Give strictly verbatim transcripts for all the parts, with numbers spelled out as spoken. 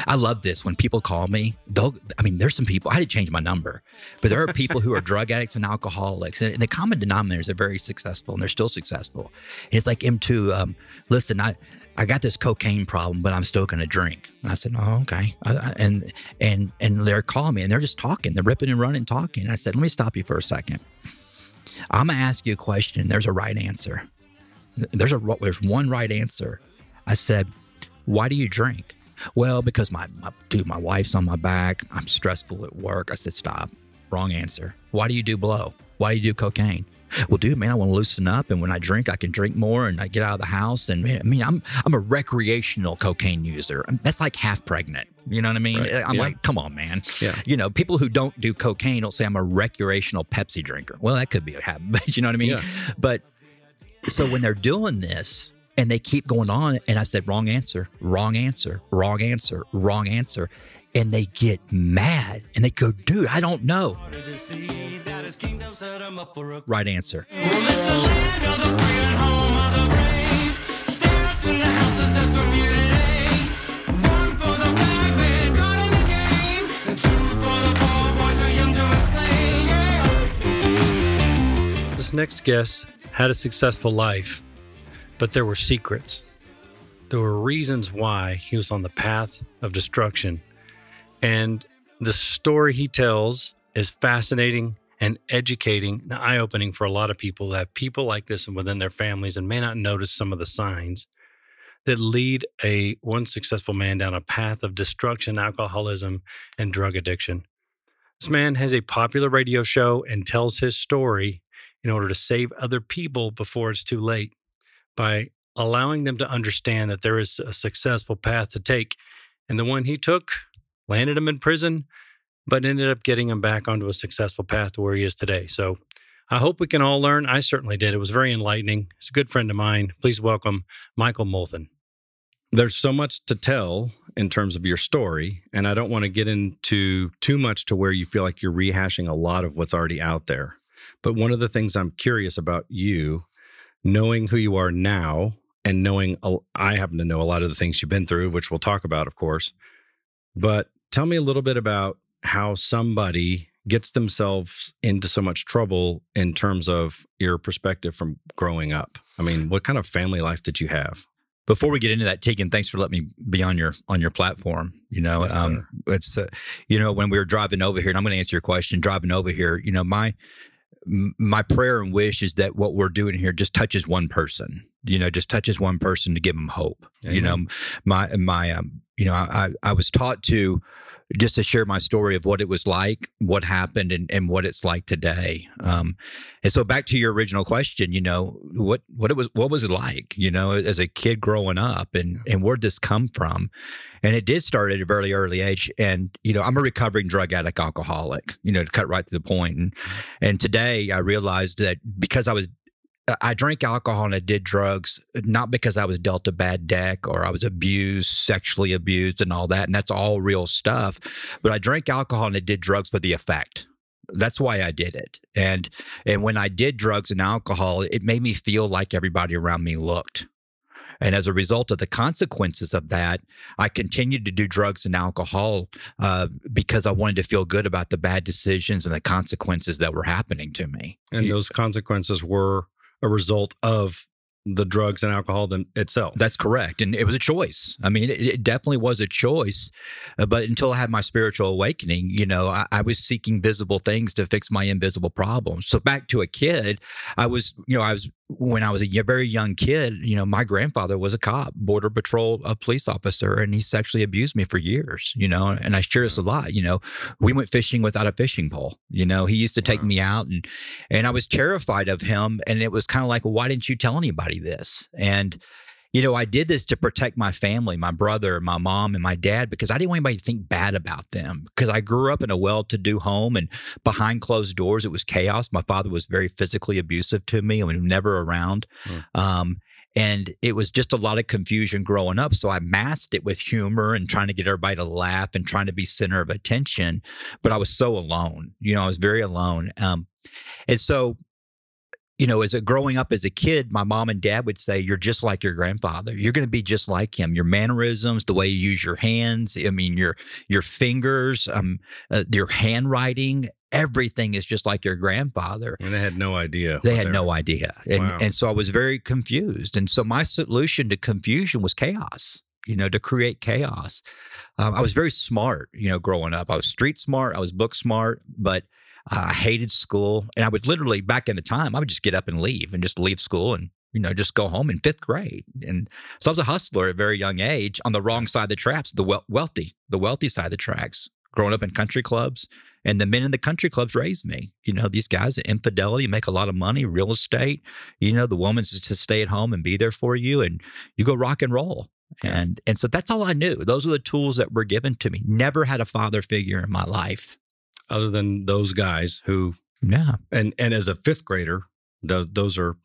I love this. When people call me, they'll, I mean, there's some people, I had to change my number, but there are people who are drug addicts and alcoholics. And the common denominators are very successful and they're still successful. And it's like M two, um, listen, I, I got this cocaine problem, but I'm still going to drink. And I said, oh, okay. I, I, and, and, and they're calling me and they're just talking. They're ripping and running, talking. And I said, let me stop you for a second. I'm going to ask you a question. There's a right answer. There's a, there's one right answer. I said, why do you drink? Well, because my, my, dude, my wife's on my back. I'm stressful at work. I said, stop. Wrong answer. Why do you do blow? Why do you do cocaine? Well, dude, man, I want to loosen up. And when I drink, I can drink more and I get out of the house. And man, I mean, I'm I'm a recreational cocaine user. That's like half pregnant. You know what I mean? Right. I'm Yeah. like, come on, man. Yeah. You know, people who don't do cocaine don't say I'm a recreational Pepsi drinker. Well, that could be a habit, but you know what I mean? Yeah. But so when they're doing this and they keep going on, and I said, wrong answer, wrong answer, wrong answer, wrong answer. And they get mad and they go, dude, I don't know. Right answer. This next guest had a successful life, but there were secrets. There were reasons why he was on the path of destruction. And the story he tells is fascinating and educating and eye-opening for a lot of people that have people like this within their families and may not notice some of the signs that lead a one successful man down a path of destruction, alcoholism, and drug addiction. This man has a popular radio show and tells his story in order to save other people before it's too late by allowing them to understand that there is a successful path to take. And the one he took landed him in prison, but ended up getting him back onto a successful path to where he is today. So I hope we can all learn. I certainly did. It was very enlightening. He's a good friend of mine. Please welcome Michael Moulton. There's so much to tell in terms of your story, and I don't want to get into too much to where you feel like you're rehashing a lot of what's already out there. But one of the things I'm curious about you, knowing who you are now and knowing, I happen to know a lot of the things you've been through, which we'll talk about, of course. But tell me a little bit about how somebody gets themselves into so much trouble in terms of your perspective from growing up. I mean, what kind of family life did you have? Before we get into that, Tegan, thanks for letting me be on your on your platform. You know, Yes, um, it's uh, you know, when we were driving over here, and I'm going to answer your question. Driving over here, you know, my my prayer and wish is that what we're doing here just touches one person. You know, just touches one person to give them hope. Amen. You know, my my um, you know, I I was taught to just to share my story of what it was like, what happened, and, and what it's like today. Um, and so back to your original question, you know, what what it was what was it like, you know, as a kid growing up, and and where'd this come from? And it did start at a very early age. And you know, I'm a recovering drug addict, alcoholic. You know, to cut right to the point. And and today I realized that because I was I drank alcohol and I did drugs, not because I was dealt a bad deck or I was abused, sexually abused and all that. And that's all real stuff. But I drank alcohol and I did drugs for the effect. That's why I did it. And and when I did drugs and alcohol, it made me feel like everybody around me looked. And as a result of the consequences of that, I continued to do drugs and alcohol uh, because I wanted to feel good about the bad decisions and the consequences that were happening to me. And those consequences were a result of the drugs and alcohol them itself. That's correct. And it was a choice. I mean, it, it definitely was a choice. Uh, but until I had my spiritual awakening, you know, I, I was seeking visible things to fix my invisible problems. So back to a kid, I was, you know, I was, when I was a very young kid, you know, my grandfather was a cop, border patrol, a police officer, and he sexually abused me for years, you know, and I share this a lot, you know, we went fishing without a fishing pole. You know, he used to take Wow. me out and, and I was terrified of him. And it was kind of like, well, why didn't you tell anybody this? And, you know, I did this to protect my family, my brother, my mom, and my dad, because I didn't want anybody to think bad about them. Because I grew up in a well-to-do home, and behind closed doors, it was chaos. My father was very physically abusive to me, and we were never around. Mm. Um, and it was just a lot of confusion growing up. So I masked it with humor and trying to get everybody to laugh and trying to be center of attention. But I was so alone. You know, I was very alone. Um, and so you know, as a growing up as a kid, my mom and dad would say, you're just like your grandfather. You're going to be just like him. Your mannerisms, the way you use your hands, I mean, your your fingers, um, uh, your handwriting, everything is just like your grandfather. And they had no idea. They had no idea. And, Wow. and so I was very confused. And so my solution to confusion was chaos, you know, to create chaos. Um, I was very smart, you know, growing up. I was street smart. I was book smart, but Uh, I hated school, and I would literally, back in the time, I would just get up and leave and just leave school and, you know, just go home in fifth grade. And so I was a hustler at a very young age on the wrong side of the traps, the wel- wealthy, the wealthy side of the tracks, growing up in country clubs. And the men in the country clubs raised me. You know, these guys at Infidelity make a lot of money, real estate. You know, the woman's just to stay at home and be there for you, and you go rock and roll. Yeah. And and so that's all I knew. Those are the tools that were given to me. Never had a father figure in my life. Other than those guys who, Yeah. and and as a fifth grader, th- those are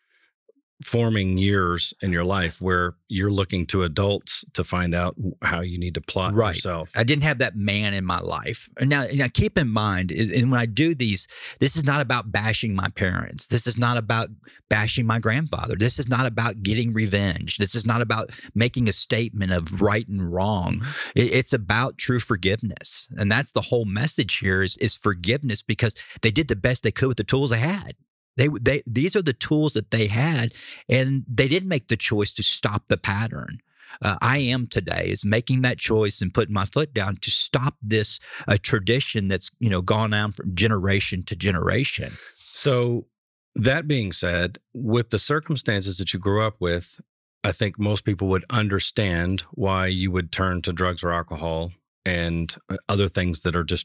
forming years in your life where you're looking to adults to find out how you need to plot Right. yourself. I didn't have that man in my life. And now, now keep in mind, and when I do these, this is not about bashing my parents. This is not about bashing my grandfather. This is not about getting revenge. This is not about making a statement of right and wrong. It, it's about true forgiveness. And that's the whole message here is, is forgiveness, because they did the best they could with the tools they had. They, they, these are the tools that they had, and they didn't make the choice to stop the pattern. Uh, I am today is making that choice and putting my foot down to stop this uh, tradition that's, you know, gone on from generation to generation. So that being said, with the circumstances that you grew up with, I think most people would understand why you would turn to drugs or alcohol and other things that are just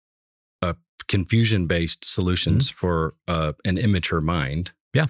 uh, confusion-based solutions mm-hmm. for uh, an immature mind. Yeah.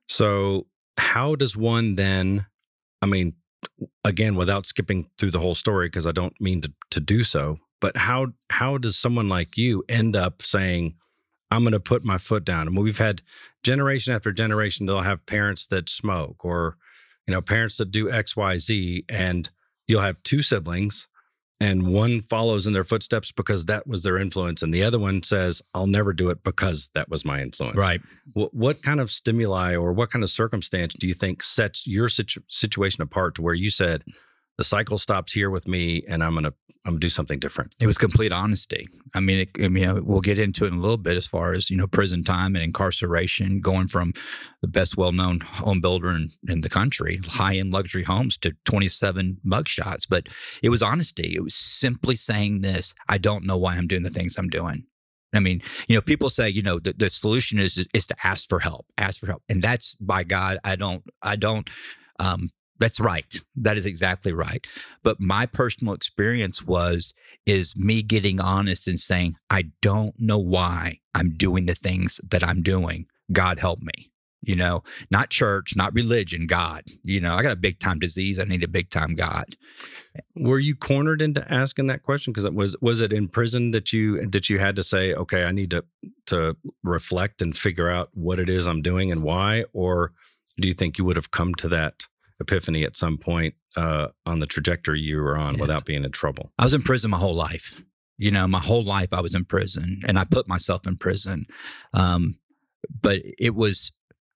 So how does one then, I mean, again, without skipping through the whole story, because I don't mean to, to do so, but how how does someone like you end up saying, I'm going to put my foot down? I mean, we've had generation after generation, they'll have parents that smoke or, you know, parents that do X, Y, Z, and you'll have two siblings and one follows in their footsteps because that was their influence. And the other one says, I'll never do it because that was my influence. Right. What, what kind of stimuli or what kind of circumstance do you think sets your situ- situation apart to where you said, the cycle stops here with me and I'm going to I'm gonna do something different? It was complete honesty. I mean, it, I mean, we'll get into it in a little bit as far as, you know, prison time and incarceration, going from the best well-known home builder in, in the country, high-end luxury homes, to twenty-seven mugshots. But it was honesty. It was simply saying this: I don't know why I'm doing the things I'm doing. I mean, you know, people say, you know, the, the solution is is to ask for help, ask for help, and that's, by God, I don't, I don't. Um, That's right. That is exactly right. But my personal experience was, is me getting honest and saying, I don't know why I'm doing the things that I'm doing. God help me. You know, not church, not religion, God. You know, I got a big time disease. I need a big time God. Were you cornered into asking that question? Because it was was it in prison that you that you had to say, okay, I need to to reflect and figure out what it is I'm doing and why? Or do you think you would have come to that epiphany at some point uh, on the trajectory you were on Yeah. without being in trouble? I was in prison my whole life. You know, my whole life I was in prison, and I put myself in prison. Um, but it was,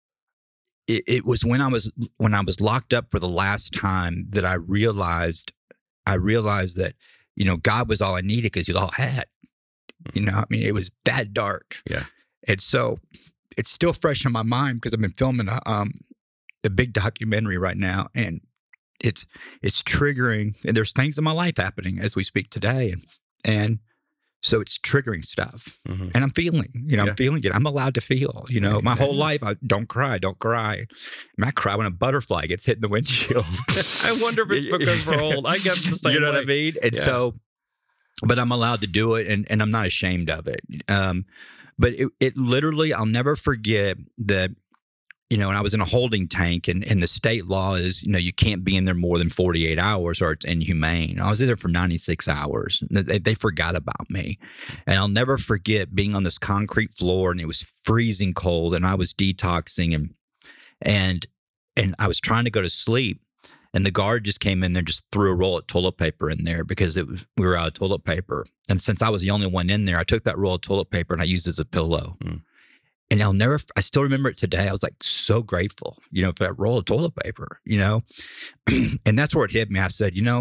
it, it was when I was when I was locked up for the last time that I realized, I realized that, you know, God was all I needed because He's all I had. You know, I mean, it was that dark. Yeah. And so it's still fresh in my mind because I've been filming a, um, a big documentary right now, and it's it's triggering, and there's things in my life happening as we speak today, and and so it's triggering stuff, Mm-hmm. and I'm feeling, you know, Yeah. I'm feeling it. I'm allowed to feel, you know, my whole life. I don't cry, don't cry. I, mean, I cry when a butterfly gets hit in the windshield. I wonder if it's because we're old. I guess the same You know way. what I mean? And Yeah. so, but I'm allowed to do it, and and I'm not ashamed of it. Um, but it it literally, I'll never forget that. You know, and I was in a holding tank, and, and the state law is, you know, you can't be in there more than forty-eight hours or it's inhumane. I was in there for ninety-six hours. They, they forgot about me. And I'll never forget being on this concrete floor, and it was freezing cold, and I was detoxing, and and and I was trying to go to sleep. And the guard just came in there, just threw a roll of toilet paper in there because it was we were out of toilet paper. And since I was the only one in there, I took that roll of toilet paper and I used it as a pillow. Mm. And I'll never, I still remember it today. I was like so grateful, you know, for that roll of toilet paper, you know? And that's where it hit me. I said, you know,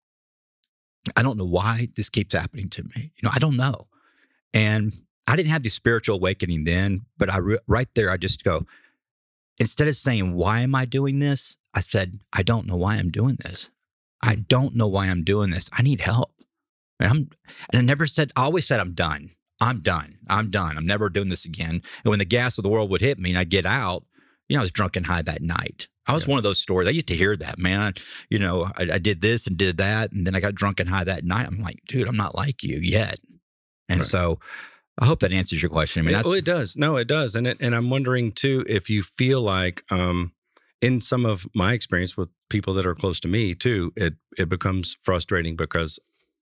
I don't know why this keeps happening to me. You know, I don't know. And I didn't have the spiritual awakening then, but I re- right there, I just go, instead of saying, why am I doing this? I said, I don't know why I'm doing this. I don't know why I'm doing this. I need help. And I'm, and I never said, I always said, I'm done. I'm done. I'm done. I'm never doing this again. And when the gas of the world would hit me and I'd get out, you know, I was drunk and high that night. I was yeah. one of those stories. I used to hear that, man. I, you know, I, I did this and did that. And then I got drunk and high that night. I'm like, dude, I'm not like you yet. And right. so I hope that answers your question. I mean, that's, well, it does. No, it does. And it, and I'm wondering too, if you feel like, um, in some of my experience with people that are close to me too, it, it becomes frustrating because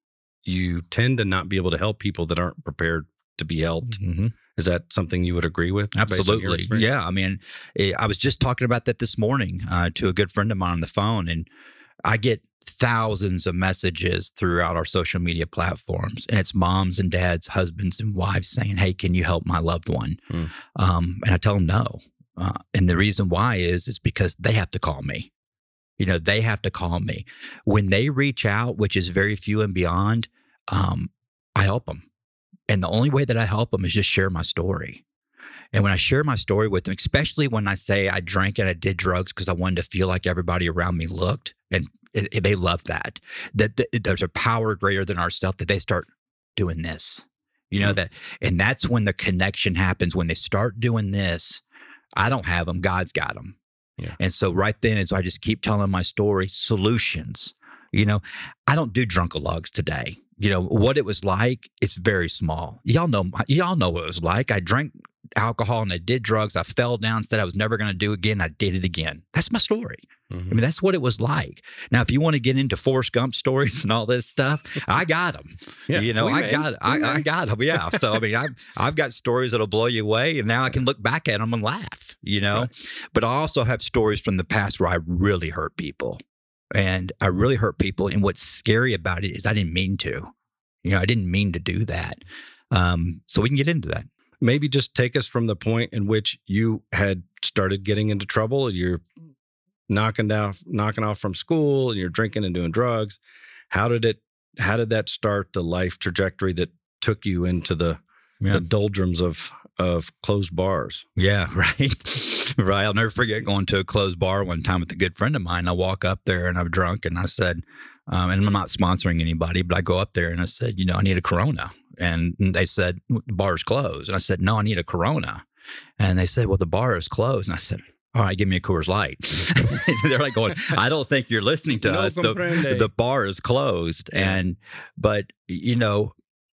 you tend to not be able to help people that aren't prepared to be helped. Mm-hmm. Is that something you would agree with? Absolutely. Yeah. I mean, I was just talking about that this morning uh, to a good friend of mine on the phone, and I get thousands of messages throughout our social media platforms, and it's moms and dads, husbands and wives saying, hey, can you help my loved one? Mm. Um, and I tell them no. Uh, and the reason why is, is because they have to call me. You know, they have to call me. When they reach out, which is very few and beyond, um, I help them. And the only way that I help them is just share my story. And when I share my story with them, especially when I say I drank and I did drugs because I wanted to feel like everybody around me looked, and it, it, they love that, that, that there's a power greater than ourselves, that they start doing this, you know, mm-hmm. that, and that's when the connection happens. When they start doing this, I don't have them, God's got them. Yeah. And so right then, as I just keep telling my story, solutions, you know, I don't do drunkalogs today. You know, what it was like, it's very small. Y'all know, y'all know what it was like. I drank alcohol and I did drugs. I fell down, said I was never going to do it again. I did it again. That's my story. Mm-hmm. I mean, that's what it was like. Now, if you want to get into Forrest Gump stories and all this stuff, I got them. Yeah, you know, I may. got I, I got them. Yeah. So, I mean, I've, I've got stories that'll blow you away. And now I can look back at them and laugh, you know, right. But I also have stories from the past where I really hurt people. And I really hurt people. And what's scary about it is I didn't mean to. You know, I didn't mean to do that. Um, so we can get into that. Maybe just take us from the point in which you had started getting into trouble. You're knocking down, knocking off from school, and you're drinking and doing drugs. How did it? How did that start the life trajectory that took you into the, yeah. the doldrums of of closed bars? Yeah, right, right. I'll never forget going to a closed bar one time with a good friend of mine. I walk up there and I'm drunk, and I said, um, and I'm not sponsoring anybody, but I go up there and I said, you know, I need a Corona. And they said, the bar's closed. And I said, no, I need a Corona. And they said, well, the bar is closed. And I said, all right, give me a Coors Light. They're like going, I don't think you're listening to no us. The, the bar is closed. Yeah. And, but, you know,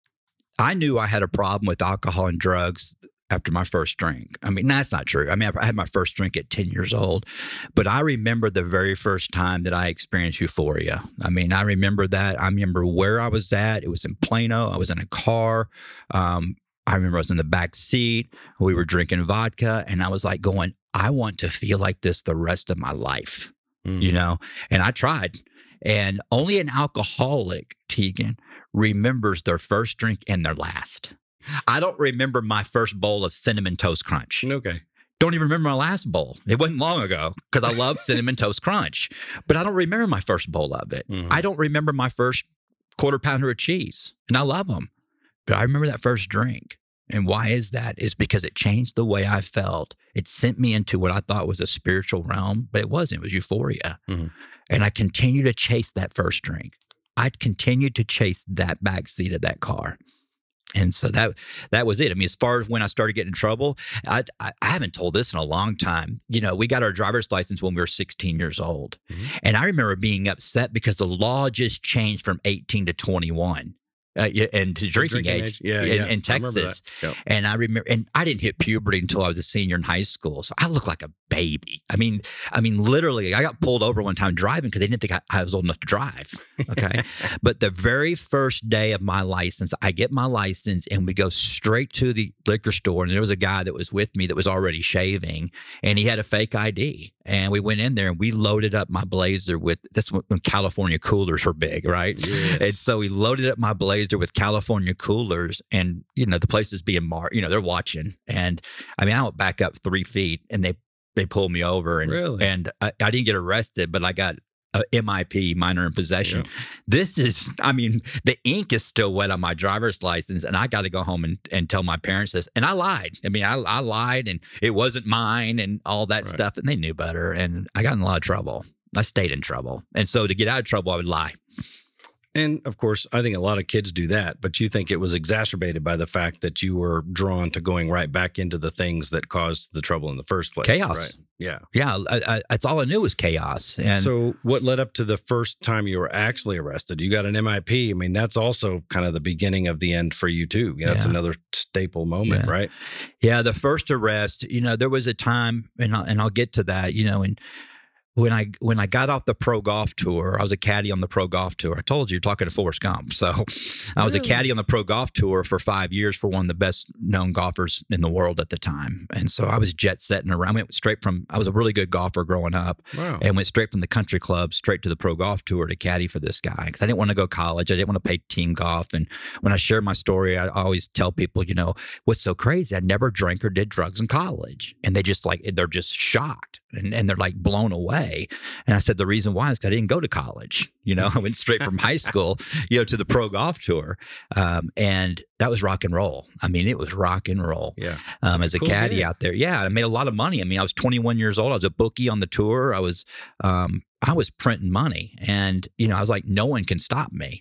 I knew I had a problem with alcohol and drugs after my first drink. I mean, that's not true. I mean, I had my first drink at ten years old, but I remember the very first time that I experienced euphoria. I mean, I remember that. I remember where I was at. It was in Plano. I was in a car. Um, I remember I was in the back seat. We were drinking vodka, and I was like going, I want to feel like this the rest of my life, mm. you know? And I tried. And only an alcoholic, Tegan, remembers their first drink and their last. I don't remember my first bowl of Cinnamon Toast Crunch. Okay. Don't even remember my last bowl. It wasn't long ago because I love Cinnamon Toast Crunch. But I don't remember my first bowl of it. Mm-hmm. I don't remember my first quarter pounder of cheese. And I love them. But I remember that first drink. And why is that? It's because it changed the way I felt. It sent me into what I thought was a spiritual realm, but it wasn't. It was euphoria. Mm-hmm. And I continued to chase that first drink. I continued to chase that back seat of that car. And so that that was it. I mean, as far as when I started getting in trouble, I, I, I haven't told this in a long time. You know, we got our driver's license when we were sixteen years old. Mm-hmm. And I remember being upset because the law just changed from eighteen to twenty-one. Uh, and to drinking, drinking age, age. Yeah, in, yeah. in Texas. I yep. And I remember, and I didn't hit puberty until I was a senior in high school. So I looked like a baby. I mean, I mean, literally, I got pulled over one time driving because they didn't think I, I was old enough to drive. Okay. But the very first day of my license, I get my license and we go straight to the liquor store. And there was a guy that was with me that was already shaving, and he had a fake I D. And we went in there and we loaded up my Blazer with, that's when California coolers were big, right? Yes. And so we loaded up my Blazer blazer with California coolers, and you know the place is being marked. You know they're watching, and I mean I went back up three feet, and they they pulled me over, and Really? and I, I didn't get arrested, but I got a M I P, minor in possession. Yeah. This is, I mean, the ink is still wet on my driver's license, and I got to go home and, and tell my parents this. And I lied. I mean, I, I lied, and it wasn't mine, and all that Right. stuff, and they knew better. And I got in a lot of trouble. I stayed in trouble, and so to get out of trouble, I would lie. And of course, I think a lot of kids do that, but you think it was exacerbated by the fact that you were drawn to going right back into the things that caused the trouble in the first place. Chaos. Right? Yeah. Yeah, I, I, that's all I knew was chaos. And So what led up to the first time you were actually arrested? You got an M I P. I mean, that's also kind of the beginning of the end for you too. Yeah, that's Yeah. another staple moment, Yeah. right? yeah, the first arrest, you know, there was a time, and I'll, and I'll get to that, you know, and when I when I got off the pro golf tour, I was a caddy on the pro golf tour. I told you, you're talking to Forrest Gump. So I was a Really? caddy on the pro golf tour for five years for one of the best known golfers in the world at the time. And so I was jet setting around. I went straight from, I was a really good golfer growing up, Wow. and went straight from the country club straight to the pro golf tour to caddy for this guy because I didn't want to go college. I didn't want to play team golf. And when I share my story, I always tell people, you know, what's so crazy? I never drank or did drugs in college. And they just like, they're just shocked and, and they're like blown away. And I said, the reason why is because I didn't go to college. You know, I went straight from high school, you know, to the pro golf tour. Um, and that was rock and roll. I mean, it was rock and roll. Yeah. Um, That's as a a cool caddy gig. out there. Yeah, I made a lot of money. I mean, I was twenty-one years old. I was a bookie on the tour. I was, um, I was printing money, and you know, I was like, no one can stop me.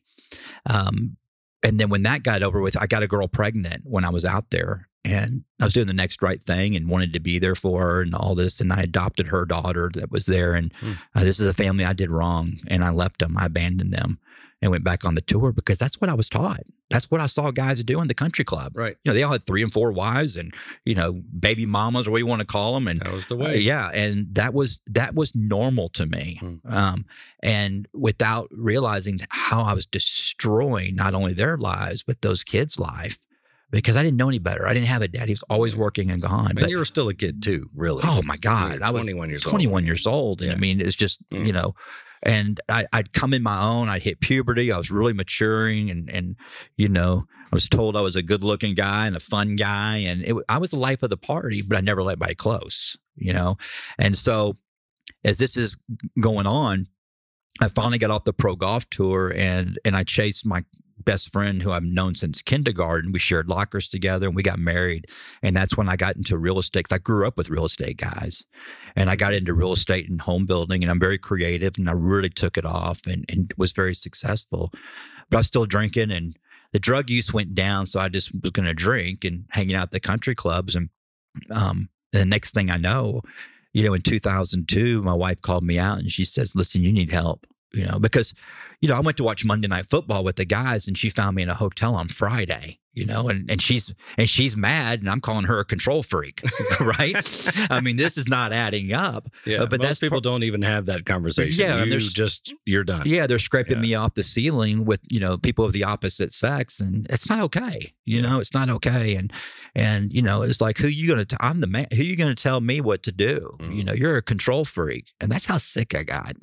Um, and then when that got over with, I got a girl pregnant when I was out there, and I was doing the next right thing and wanted to be there for her and all this. And I adopted her daughter that was there, and Hmm. uh, this is a family I did wrong, and I left them. I abandoned them and went back on the tour because that's what I was taught. That's what I saw guys do in the country club. Right. You know, they all had three and four wives and, you know, baby mamas or what you want to call them. And That was the uh, way. yeah. And that was, that was normal to me. Hmm. Um, and without realizing how I was destroying not only their lives, but those kids' life because I didn't know any better. I didn't have a dad. He was always working and gone. And But you were still a kid too, really. oh my God, You were I was twenty-one years old. twenty-one years old. And I Yeah. mean, it's just, Mm. you know, and I, I'd come in my own. I'd hit puberty. I was really maturing, and and you know, I was told I was a good looking guy and a fun guy, and it, I was the life of the party. But I never let anybody close, you know. And so, as this is going on, I finally got off the pro golf tour, and and I chased my best friend who I've known since kindergarten. We shared lockers together, and we got married. And that's when I got into real estate, 'cause I grew up with real estate guys. And I got into real estate and home building, and I'm very creative, and I really took it off and, and was very successful. But I was still drinking, and the drug use went down. So I just was going to drink and hanging out at the country clubs. And um, the next thing I know, you know, in two thousand two, my wife called me out and she says, listen, you need help. You know, because, you know, I went to watch Monday Night Football with the guys, and she found me in a hotel on Friday, you know, and, and she's and she's mad, and I'm calling her a control freak, right? I mean, this is not adding up. Yeah. Uh, but Most that's people par- don't even have that conversation. Yeah, and You there's- just, you're done. Yeah, they're scraping Yeah. me off the ceiling with, you know, people of the opposite sex, and it's not okay. You know, it's not okay. And and you know, it's like, who you gonna? T- I'm the man. Who you gonna tell me what to do? Mhm. You know, you're a control freak, and that's how sick I got.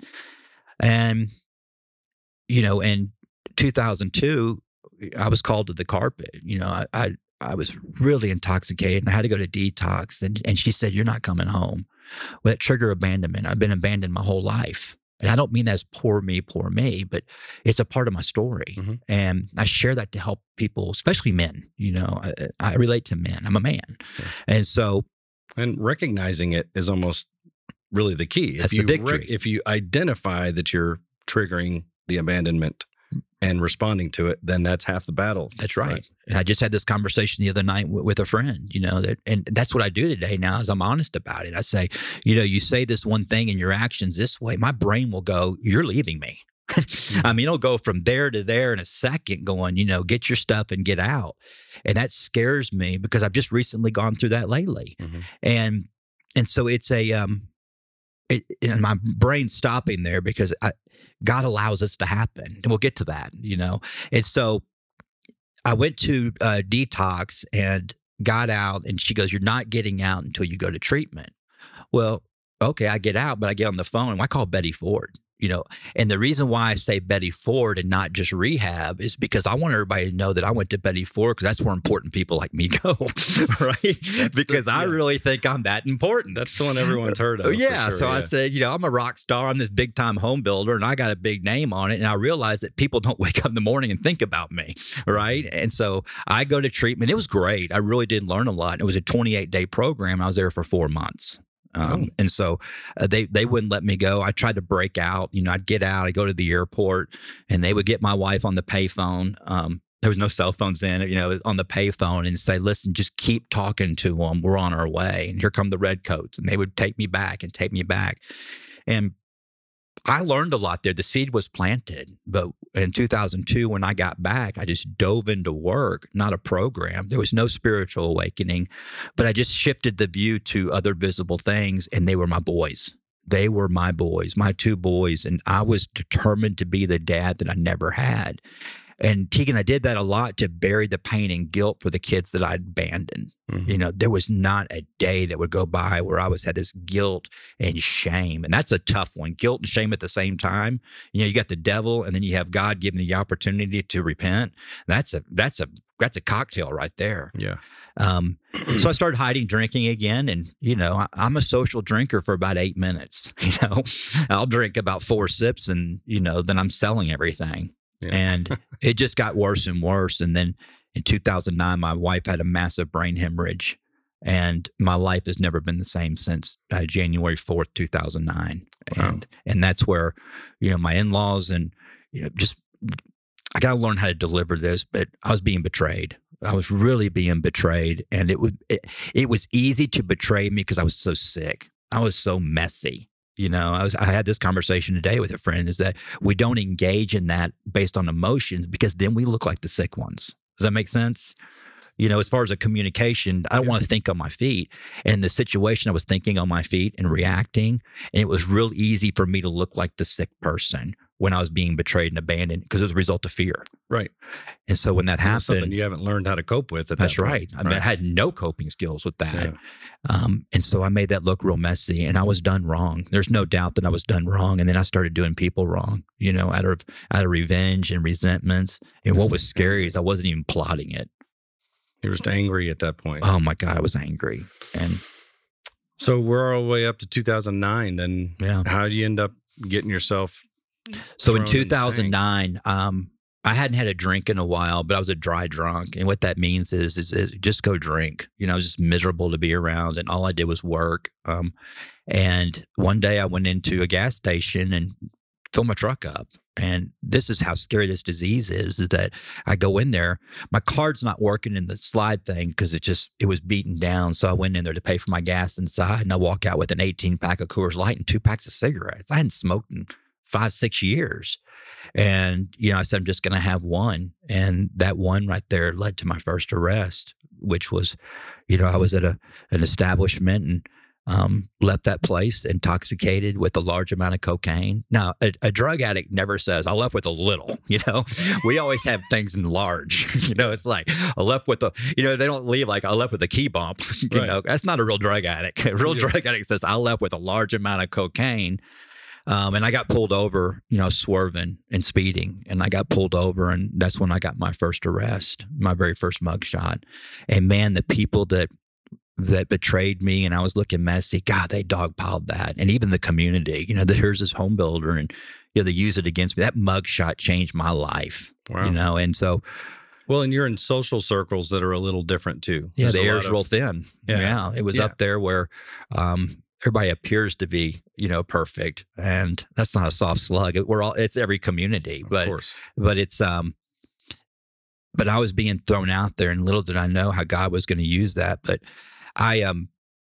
And you know, in two thousand two, I was called to the carpet. You know, I I, I was really intoxicated, and I had to go to detox. And and she said, "You're not coming home." Well, that trigger abandonment. I've been abandoned my whole life. And I don't mean that's poor me, poor me, but it's a part of my story. Mhm. And I share that to help people, especially men. You know, I, I relate to men. I'm a man. Yeah. And so, And recognizing it is almost really the key. That's if the you victory. if you identify that you're triggering the abandonment and responding to it, then that's half the battle. that's right. And I just had this conversation the other night w- with a friend, you know, that, and that's what I do today now is I'm honest about it. I say, you know, you say this one thing and your actions this way, my brain will go, you're leaving me. I mean, it'll go from there to there in a second going, you know, get your stuff and get out. And that scares me because I've just recently gone through that lately. Mhm. And, and so it's a, um, it, and my brain's stopping there because I, God allows us to happen. And we'll get to that, you know? And so I went to uh, detox and got out, and she goes, you're not getting out until you go to treatment. Well, okay, I get out, but I get on the phone and I call Betty Ford. you know, and the reason why I say Betty Ford and not just rehab is because I want everybody to know that I went to Betty Ford because that's where important people like me go, right? That's because the, I yeah. really think I'm that important. That's the one everyone's heard of. Yeah. Sure, so yeah. I said, you know, I'm a rock star. I'm this big time home builder and I got a big name on it. And I realized that people don't wake up in the morning and think about me, right? And so I go to treatment. It was great. I really did learn a lot. It was a twenty-eight day program. I was there for four months. Um, oh. And so uh, they they wouldn't let me go. I tried to break out. You know, I'd get out. I'd go to the airport, and they would get my wife on the payphone. Um, there was no cell phones then. You know, on the payphone and say, "Listen, just keep talking to them. We're on our way." And here come the redcoats, and they would take me back and take me back. And I learned a lot there. The seed was planted. But in two thousand two, when I got back, I just dove into work, not a program. There was no spiritual awakening, but I just shifted the view to other visible things, and they were my boys. They were my boys, my two boys, and I was determined to be the dad that I never had. And Tegan, I did that a lot to bury the pain and guilt for the kids that I'd abandoned. Mm-hmm. You know, there was not a day that would go by where I was had this guilt and shame. And that's a tough one, guilt and shame at the same time. You know, you got the devil and then you have God giving the opportunity to repent. That's a, that's a, that's a cocktail right there. Yeah. Um, so I started hiding drinking again. And, you know, I, I'm a social drinker for about eight minutes. You know, I'll drink about four sips and, you know, then I'm selling everything. Yeah. And it just got worse and worse. And then in two thousand nine, my wife had a massive brain hemorrhage. And my life has never been the same since uh, January fourth, two thousand nine. Wow. And and that's where, you know, my in-laws and, you know, just, I got to learn how to deliver this, but I was being betrayed. I was really being betrayed. And it would it, it was easy to betray me because I was so sick. I was so messy. You know, I was, I had this conversation today with a friend is that we don't engage in that based on emotions because then we look like the sick ones. Does that make sense? You know, as far as a communication, I don't want to think on my feet. And the situation, I was thinking on my feet and reacting. And it was real easy for me to look like the sick person when I was being betrayed and abandoned because it was a result of fear. Right. And so when that happened, something you haven't learned how to cope with. At that's that right. point. I mean, right. I had no coping skills with that. Yeah. Um, and so I made that look real messy and I was done wrong. There's no doubt that I was done wrong. And then I started doing people wrong, you know, out of, out of revenge and resentments. And what was scary is I wasn't even plotting it. You were just angry at that point. Oh my God, I was angry. And so we're all the way up to two thousand nine. Then yeah. How do you end up getting yourself? So in two thousand nine, um, I hadn't had a drink in a while, but I was a dry drunk. And what that means is, is, is just go drink. You know, I was just miserable to be around and all I did was work. Um, and one day I went into a gas station and filled my truck up. And this is how scary this disease is, is that I go in there, my card's not working in the slide thing because it just, it was beaten down. So I went in there to pay for my gas inside and I walk out with an eighteen pack of Coors Light and two packs of cigarettes. I hadn't smoked in five, six years. And, you know, I said, I'm just going to have one. And that one right there led to my first arrest, which was, you know, I was at a an establishment and um, left that place intoxicated with a large amount of cocaine. Now, a, a drug addict never says, I left with a little, you know, we always have things in large, you know, it's like I left with a, you know, they don't leave like I left with a key bump, you right. know, that's not a real drug addict. A real yeah. drug addict says I left with a large amount of cocaine. Um, and I got pulled over, you know, swerving and speeding. And I got pulled over. And that's when I got my first arrest, my very first mugshot. And man, the people that that betrayed me and I was looking messy, God, they dogpiled that. And even the community, you know, the, here's this home builder and, you know, they use it against me. That mugshot changed my life, wow. you know, and so. Well, and you're in social circles that are a little different too. Yeah, There's the air's of, real thin. Yeah, yeah it was yeah. up there where um, everybody appears to be, you know, perfect. And that's not a soft slug. It, we're all, it's every community, but, of course. but it's, um, but I was being thrown out there and little did I know how God was going to use that. But I, um,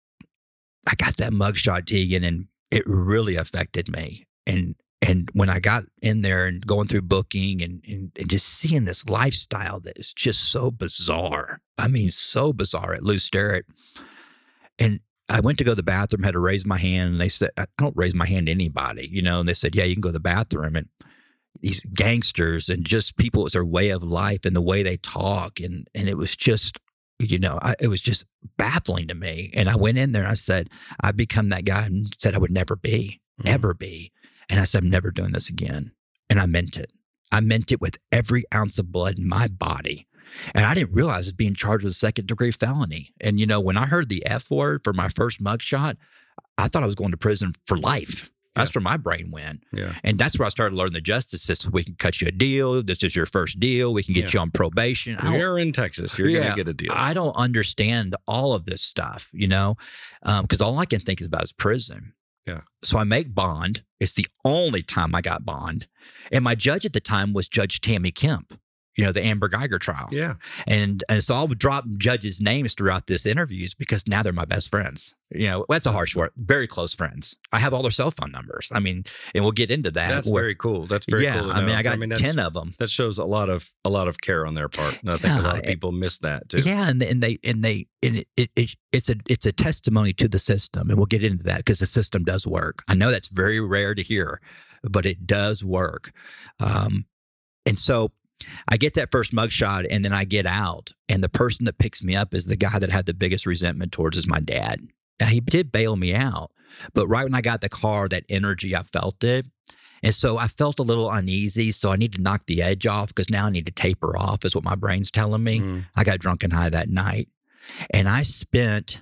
I got that mugshot, Tegan, and it really affected me. And, and when I got in there and going through booking and, and, and just seeing this lifestyle that is just so bizarre. I mean, so bizarre at Lou Sterrett. And I went to go to the bathroom, had to raise my hand. And they said, I don't raise my hand to anybody, you know, and they said, yeah, you can go to the bathroom. And these gangsters and just people, it was their way of life and the way they talk. And, and it was just, you know, I, it was just baffling to me. And I went in there and I said, I've become that guy and said I would never be, mm-hmm. ever be. And I said, I'm never doing this again. And I meant it. I meant it with every ounce of blood in my body. And I didn't realize I was being charged with a second degree felony. And, you know, when I heard the F word for my first mugshot, I thought I was going to prison for life. That's Yeah. where my brain went. Yeah. And that's where I started learning the justice system. We can cut you a deal. This is your first deal. We can get Yeah. you on probation. I don't- You're in Texas. You're Yeah, going to get a deal. I don't understand all of this stuff, you know, because all I can think about is prison. Yeah. So I make bond. It's the only time I got bond. And my judge at the time was Judge Tammy Kemp, you know, the Amber Geiger trial. Yeah. And and so I would drop judges' names throughout this interviews because now they're my best friends. You know, that's a harsh word. Very close friends. I have all their cell phone numbers. I mean, and we'll get into that. That's where- very cool. That's very yeah, cool. to I mean, know. I got that's- ten of them. That shows a lot of a lot of care on their part. And I think a lot of Yeah. people miss that too. Yeah, and and they and they and it, it, it it's a it's a testimony to the system, and we'll get into that because the system does work. I know that's very rare to hear, but it does work. Um, and so I get that first mugshot, and then I get out, and the person that picks me up is the guy that I had the biggest resentment towards is my dad. Now he did bail me out, but right when I got the car, that energy I felt it. And so I felt a little uneasy. So I need to knock the edge off because now I need to taper off, is what my brain's telling me. Mm. I got drunk and high that night. And I spent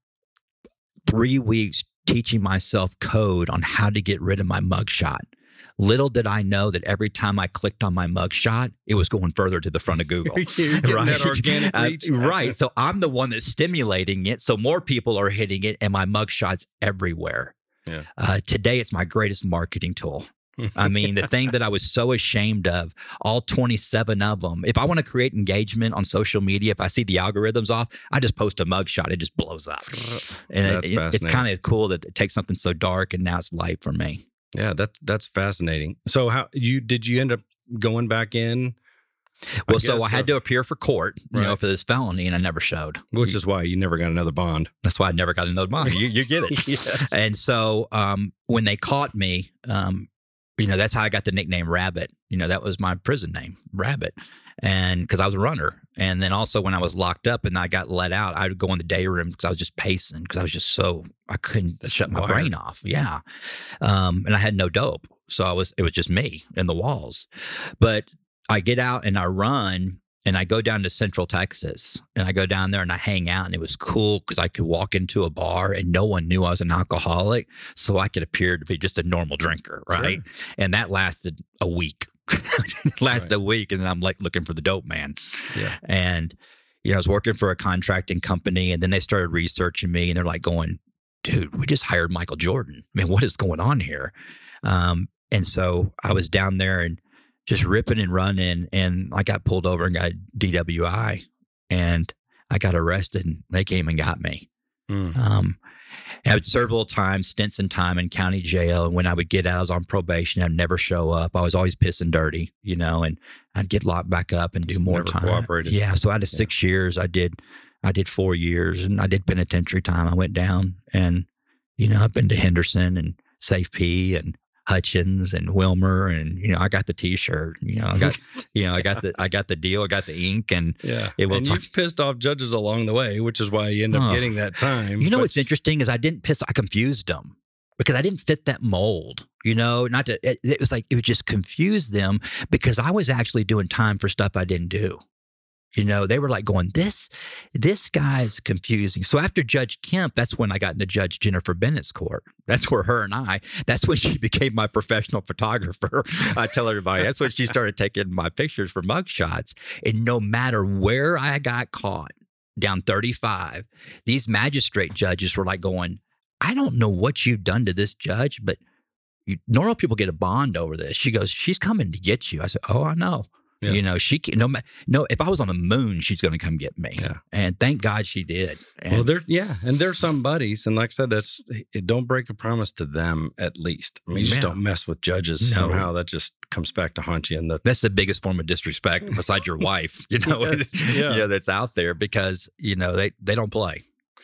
three weeks teaching myself code on how to get rid of my mugshot. Little did I know that every time I clicked on my mugshot, it was going further to the front of Google. You're getting that organic Uh, reach. right. So I'm the one that's stimulating it. So more people are hitting it, and my mugshot's everywhere. Yeah. Uh, today, it's my greatest marketing tool. I mean, the thing that I was so ashamed of, all twenty-seven of them. If I want to create engagement on social media, if I see the algorithms off, I just post a mugshot. It just blows up. And it- That's it- it's fascinating. kind of cool that it takes something so dark and now it's light for me. Yeah, that that's fascinating. So how you did you end up going back in? Well, so guess I had so. to appear for court, you know, Right. for this felony, and I never showed. Which is why you never got another bond. That's why I never got another bond. You, you get it. Yes. And so um, when they caught me, um, you know, that's how I got the nickname Rabbit. You know, that was my prison name, Rabbit. And because I was a runner. And then also when I was locked up and I got let out, I would go in the day room because I was just pacing because I was just so, I couldn't shut my wired. brain off. Yeah. Um, and I had no dope. So I was, it was just me in the walls. But I get out and I run. And I go down to Central Texas and I go down there and I hang out, and it was cool because I could walk into a bar and no one knew I was an alcoholic. So I could appear to be just a normal drinker. Right. Sure. And that lasted a week, it lasted right. a week. And then I'm like looking for the dope man. Yeah. And, you know, I was working for a contracting company, and then they started researching me, and they're like going, dude, we just hired Michael Jordan. I mean, what is going on here? Um, and so I was down there and just ripping and running, and I got pulled over and got D W I, and I got arrested, and they came and got me. Mm. Um, I would serve a little time, stints in time in county jail, and when I would get out, I was on probation. I'd never show up. I was always pissing dirty, you know, and I'd get locked back up and do Just more never time. cooperated. Yeah, so out of six yeah. years, I did, I did four years, and I did penitentiary time. I went down, and you know, I've been to Henderson and Safe P and Hutchins and Wilmer, and you know, I got the T-shirt. You know, I got, you know, I got the, I got the deal. I got the ink, and yeah, it will and talk- you've pissed off judges along the way, which is why you end up Oh. getting that time. You know But- what's interesting is I didn't piss. I confused them because I didn't fit that mold. You know, not to. It, it was like it would just confuse them because I was actually doing time for stuff I didn't do. You know, they were like going, this, this guy's confusing. So after Judge Kemp, that's when I got into Judge Jennifer Bennett's court. That's where her and I, that's when she became my professional photographer. I tell everybody, that's when she started taking my pictures for mugshots. And no matter where I got caught, down thirty-five, these magistrate judges were like going, I don't know what you've done to this judge, but you, normal people get a bond over this. She goes, she's coming to get you. I said, oh, I know. Yeah. You know, she can, no, ma- no, if I was on the moon, she's going to come get me. Yeah. And thank God she did. And Well, there's yeah, and there's some buddies, and like I said, that's it. Don't break a promise to them, at least. I mean, you just Yeah. don't mess with judges. No. Somehow that just comes back to haunt you. And the that's the biggest form of disrespect besides your wife, you know, Yes, yeah. you know, that's out there because, you know, they, they don't play.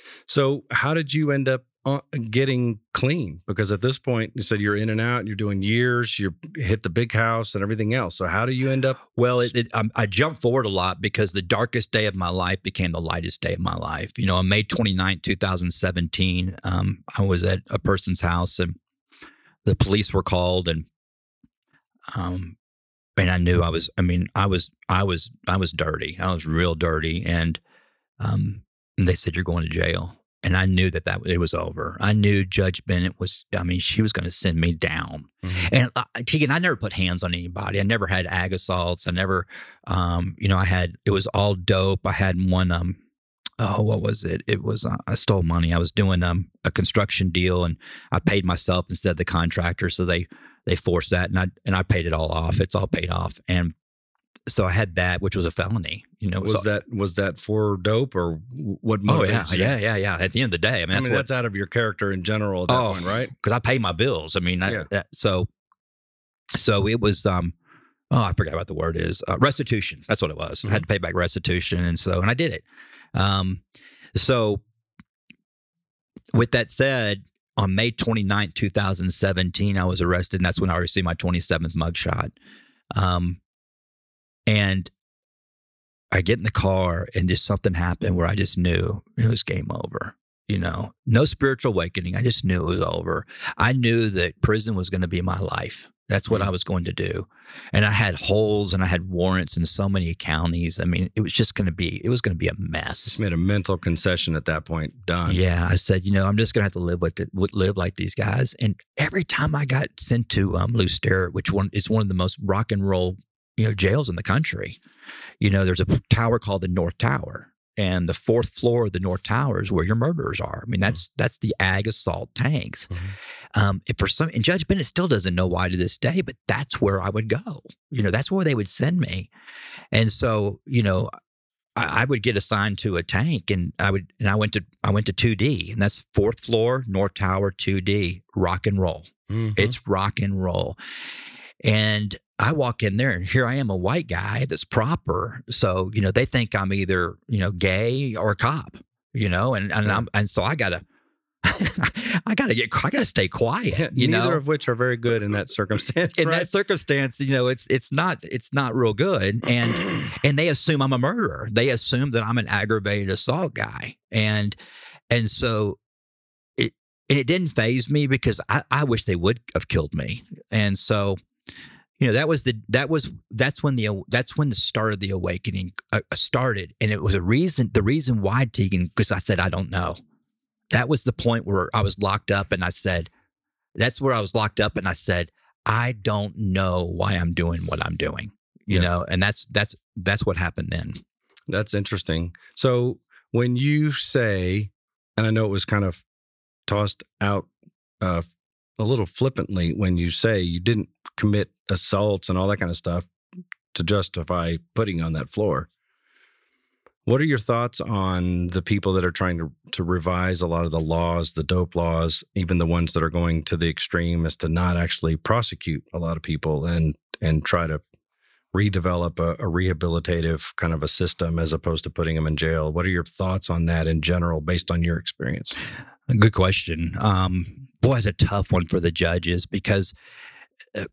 so, how did you end up uh, getting clean? Because at this point, you said you're in and out. You're doing years. You hit the big house and everything else. So, how do you end up? Well, it, it, um, I jump forward a lot because the darkest day of my life became the lightest day of my life. You know, on May twenty-ninth, twenty seventeen, um, I was at a person's house and the police were called, and um, and I knew I was. I mean, I was, I was, I was dirty. I was real dirty, and um, and they said, "You're going to jail." And I knew that, that it was over. I knew Judge Bennett was, I mean, she was going to send me down. Mm-hmm. And uh, Tegan, I never put hands on anybody. I never had ag assaults. I never, um, you know, I had, it was all dope. I had one, um, oh, what was it? It was, uh, I stole money. I was doing um, a construction deal, and I paid myself instead of the contractor. So they, they forced that, and I, and I paid it all off. It's all paid off. And so I had that, which was a felony. You know, was all, that was that for dope, or what? Oh yeah, you? yeah, yeah, yeah. At the end of the day, I mean, that's, I mean, what, that's out of your character in general at that oh, point, right? Because I pay my bills. I mean, I, yeah. that, so so it was. Um, oh, I forgot what the word is. Uh, restitution. That's what it was. Mm-hmm. I had to pay back restitution, and so and I did it. Um, so with that said, on May twenty-ninth, twenty seventeen, I was arrested, and that's when I received my twenty-seventh mugshot. Um, and I get in the car, and just something happened where I just knew it was game over. You know, no spiritual awakening. I just knew it was over. I knew that prison was going to be my life. That's what mm-hmm. I was going to do. And I had holes, and I had warrants in so many counties. I mean, it was just going to be, it was going to be a mess. Just made a mental concession at that point. Done. Yeah. I said, you know, I'm just going to have to live with it, live like these guys. And every time I got sent to um, Lew Sterrett, which one is one of the most rock and roll, you know, jails in the country, you know, there's a tower called the North Tower. And the fourth floor of the North Tower is where your murderers are. I mean, that's mm-hmm. that's the ag assault tanks. Mm-hmm. Um, and for some, and Judge Bennett still doesn't know why to this day, but that's where I would go. You know, that's where they would send me. And so, you know, I, I would get assigned to a tank, and I would, and I went to, I went to two D, and that's fourth floor, North Tower, two D, rock and roll. Mm-hmm. It's rock and roll. And I walk in there, and here I am, a white guy that's proper. So, you know, they think I'm either, you know, gay or a cop, you know, and, and I'm, and so I gotta, I gotta get, I gotta stay quiet, you Neither know, of which are very good in that circumstance. in right? that circumstance, you know, it's, it's not, it's not real good. And, and they assume I'm a murderer. They assume that I'm an aggravated assault guy. And, and so it, and it didn't faze me, because I, I wish they would have killed me. And so, you know, that was the, that was, that's when the, that's when the start of the awakening uh, started. And it was a reason, the reason why, Tegan, because I said, I don't know. That was the point where I was locked up, and I said, that's where I was locked up. And I said, I don't know why I'm doing what I'm doing, you yeah. know, and that's, that's, that's what happened then. That's interesting. So when you say, and I know it was kind of tossed out uh, a little flippantly when you say you didn't commit assaults and all that kind of stuff to justify putting you on that floor. What are your thoughts on the people that are trying to, to revise a lot of the laws, the dope laws, even the ones that are going to the extreme as to not actually prosecute a lot of people and and try to redevelop a, a rehabilitative kind of a system as opposed to putting them in jail? What are your thoughts on that in general, based on your experience? Good question. Um, boy, it's a tough one for the judges, because uh,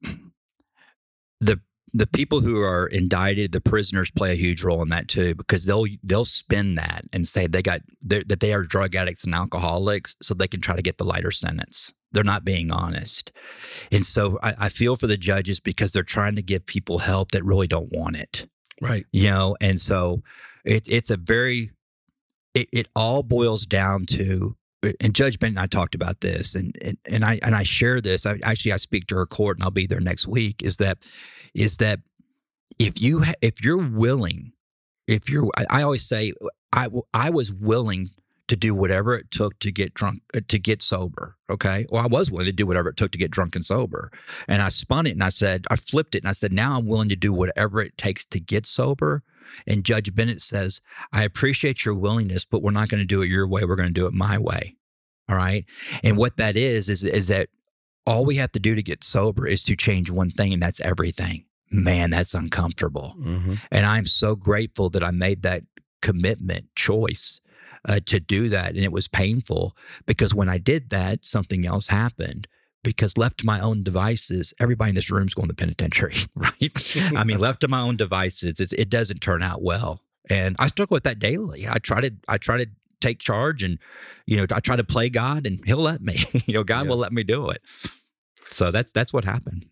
the the people who are indicted, the prisoners, play a huge role in that too, because they'll they'll spin that and say they got that they are drug addicts and alcoholics, so they can try to get the lighter sentence. They're not being honest, and so I, I feel for the judges, because they're trying to give people help that really don't want it, right? You know, and so it, it's a very it, it all boils down to. And Judge Bennett and I talked about this, and, and and I and I share this. I, actually, I speak to her court, and I'll be there next week. Is that is that if you ha- if you're willing, if you're, I, I always say I I was willing to do whatever it took to get drunk, uh, to get sober. Okay, well, I was willing to do whatever it took to get drunk and sober, and I spun it, and I said, I flipped it, and I said, now I'm willing to do whatever it takes to get sober. And Judge Bennett says, I appreciate your willingness, but we're not going to do it your way. We're going to do it my way. All right. And what that is, is, is that all we have to do to get sober is to change one thing, and that's everything. Man, that's uncomfortable. Mm-hmm. And I'm so grateful that I made that commitment, choice uh, to do that. And it was painful, because when I did that, something else happened. Because left to my own devices, everybody in this room is going to the penitentiary, right? I mean, left to my own devices, it, it doesn't turn out well. And I struggle with that daily. I try to, I try to take charge, and, you know, I try to play God, and He'll let me. You know, God yeah. will let me do it. So that's that's what happened.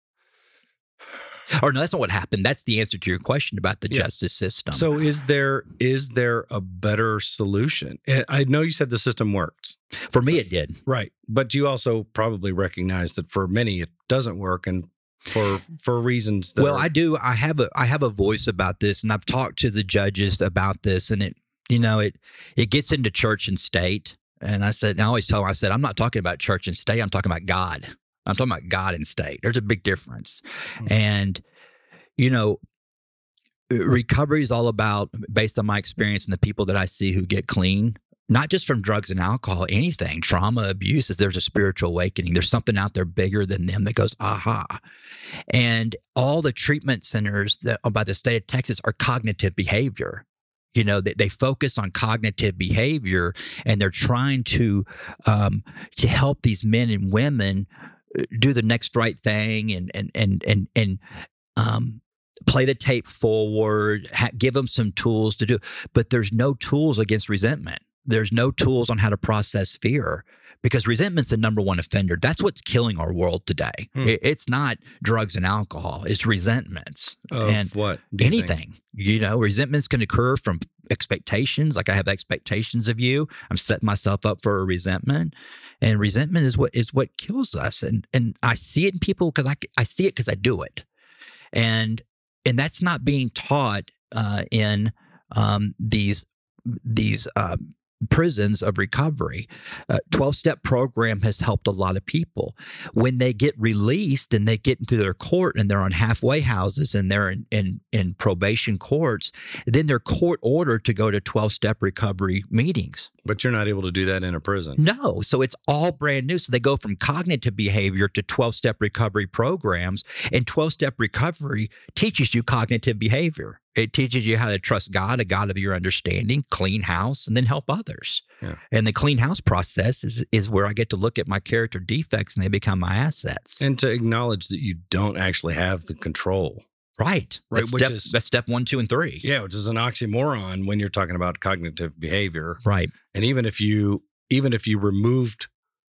Or no, that's not what happened. That's the answer to your question about the Yeah. justice system. So is there is there a better solution? I I know you said the system worked. For me, it did. Right. But you also probably recognize that for many it doesn't work, and for for reasons that Well, are, I do. I have a I have a voice about this, and I've talked to the judges about this, and it you know it it gets into church and state. And I said, and I always tell them, I said, I'm not talking about church and state. I'm talking about God. I'm talking about God and state. There's a big difference. Mm-hmm. And, you know, recovery is all about, based on my experience and the people that I see who get clean, not just from drugs and alcohol, anything, trauma, abuse, is there's a spiritual awakening. There's something out there bigger than them that goes, aha. And all the treatment centers that by the state of Texas are cognitive behavior. You know, they, they focus on cognitive behavior, and they're trying to um, to help these men and women do the next right thing and and and and and um, play the tape forward, ha- give them some tools to do. But there's no tools against resentment. There's no tools on how to process fear, because resentment's the number one offender. That's what's killing our world today. Hmm. It, it's not drugs and alcohol. It's resentments. of and what do you think? anything. You know, resentments can occur from expectations. Like I have expectations of you. I'm setting myself up for a resentment, and resentment is what is what kills us. And and I see it in people because I I see it because I do it, and and that's not being taught uh, in um, these these. Um, prisons of recovery. Uh, twelve-step program has helped a lot of people. When they get released and they get into their court and they're on halfway houses and they're in, in, in probation courts, then they're court ordered to go to twelve-step recovery meetings. But you're not able to do that in a prison. No. So it's all brand new. So they go from cognitive behavior to twelve-step recovery programs, and twelve-step recovery teaches you cognitive behavior. It teaches you how to trust God, a God of your understanding, clean house, and then help others. Yeah. And the clean house process is is where I get to look at my character defects and they become my assets. And to acknowledge that you don't actually have the control. Right. Right, That's which step, is- that's step one, two, and three. Yeah, which is an oxymoron when you're talking about cognitive behavior. Right. And even if you even if you removed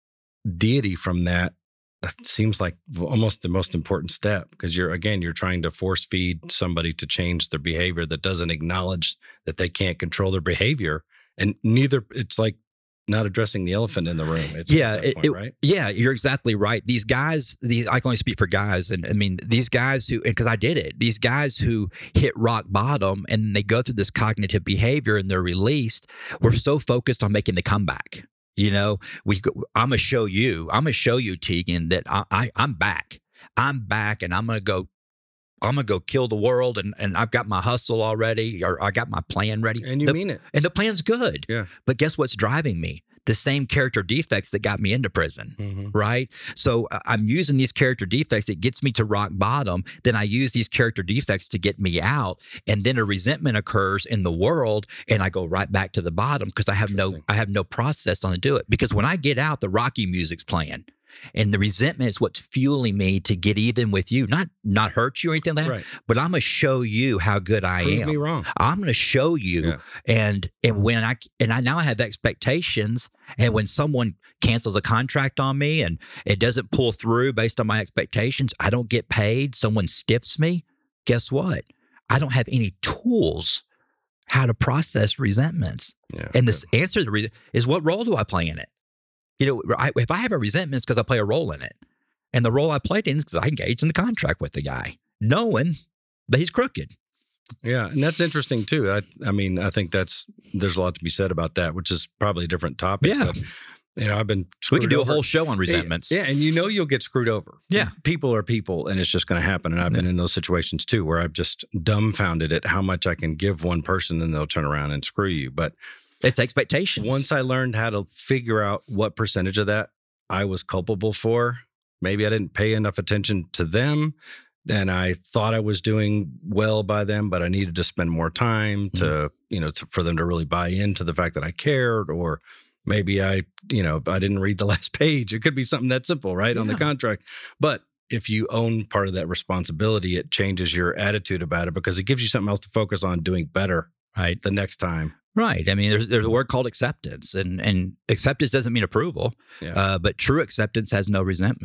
deity from that, it seems like almost the most important step, because you're again you're trying to force feed somebody to change their behavior that doesn't acknowledge that they can't control their behavior, and neither it's like not addressing the elephant in the room. It's Yeah, at that it- point, it- right? Yeah, you're exactly right. These guys, these I can only speak for guys, and I mean these guys who, because I did it. These guys who hit rock bottom and they go through this cognitive behavior and they're released. We're so focused on making the comeback. You know, we. I'm gonna show you. I'm gonna show you, Tegan, that I, I I'm back. I'm back, and I'm gonna go. I'm gonna go kill the world, and and I've got my hustle already, or I got my plan ready. And you The- mean it. and the plan's good. Yeah. But guess what's driving me? The same character defects that got me into prison. Mm-hmm. Right. So uh, I'm using these character defects. It gets me to rock bottom. Then I use these character defects to get me out. And then a resentment occurs in the world, and I go right back to the bottom because I have no Interesting. I have no process on to do it. Because when I get out, the Rocky music's playing. And the resentment is what's fueling me to get even with you, not not hurt you or anything like that. Right. But I'm gonna show you how good I Prove am. me wrong. I'm going to show you, Yeah. and and when I and I now have expectations, and when someone cancels a contract on me and it doesn't pull through based on my expectations, I don't get paid. Someone stiffs me. Guess what? I don't have any tools how to process resentments. Yeah. And this answer to the re- is, what role do I play in it? You know, I, if I have a resentment, it's because I play a role in it, and the role I played in is because I engaged in the contract with the guy, knowing that he's crooked. Yeah, and that's interesting too. I, I mean, I think that's there's a lot to be said about that, which is probably a different topic. Yeah. But, you know, I've been We screwed could do over. a whole show on resentments. Yeah, and you know you'll get screwed over. Yeah. People are people, and it's just going to happen. And I've been in those situations too, where I've just dumbfounded at how much I can give one person, and they'll turn around and screw you. But It's expectations. once I learned how to figure out what percentage of that I was culpable for, maybe I didn't pay enough attention to them. And I thought I was doing well by them, but I needed to spend more time to, Mm-hmm. you know, to, for them to really buy into the fact that I cared, or maybe I, you know, I didn't read the last page. It could be something that simple, right, on the Yeah. contract. But if you own part of that responsibility, it changes your attitude about it, because it gives you something else to focus on doing better right. the next time. Right. I mean, there's there's a word called acceptance, and and acceptance doesn't mean approval, Yeah. uh, but true acceptance has no resentments.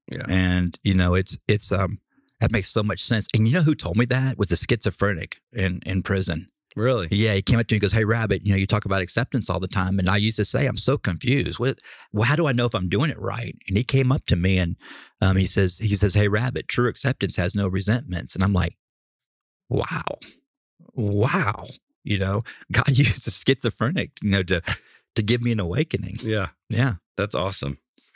Yeah. And, you know, it's, it's, um, that makes so much sense. And you know who told me that was a schizophrenic in, in prison. Really? Yeah. He came up to me and goes, "Hey, Rabbit, you know, you talk about acceptance all the time." And I used to say, "I'm so confused. What, well, how do I know if I'm doing it right?" And he came up to me and um, he says, he says, "Hey, Rabbit, true acceptance has no resentments." And I'm like, wow, wow. You know, God used a schizophrenic, you know, to, to give me an awakening. Yeah. Yeah. That's awesome.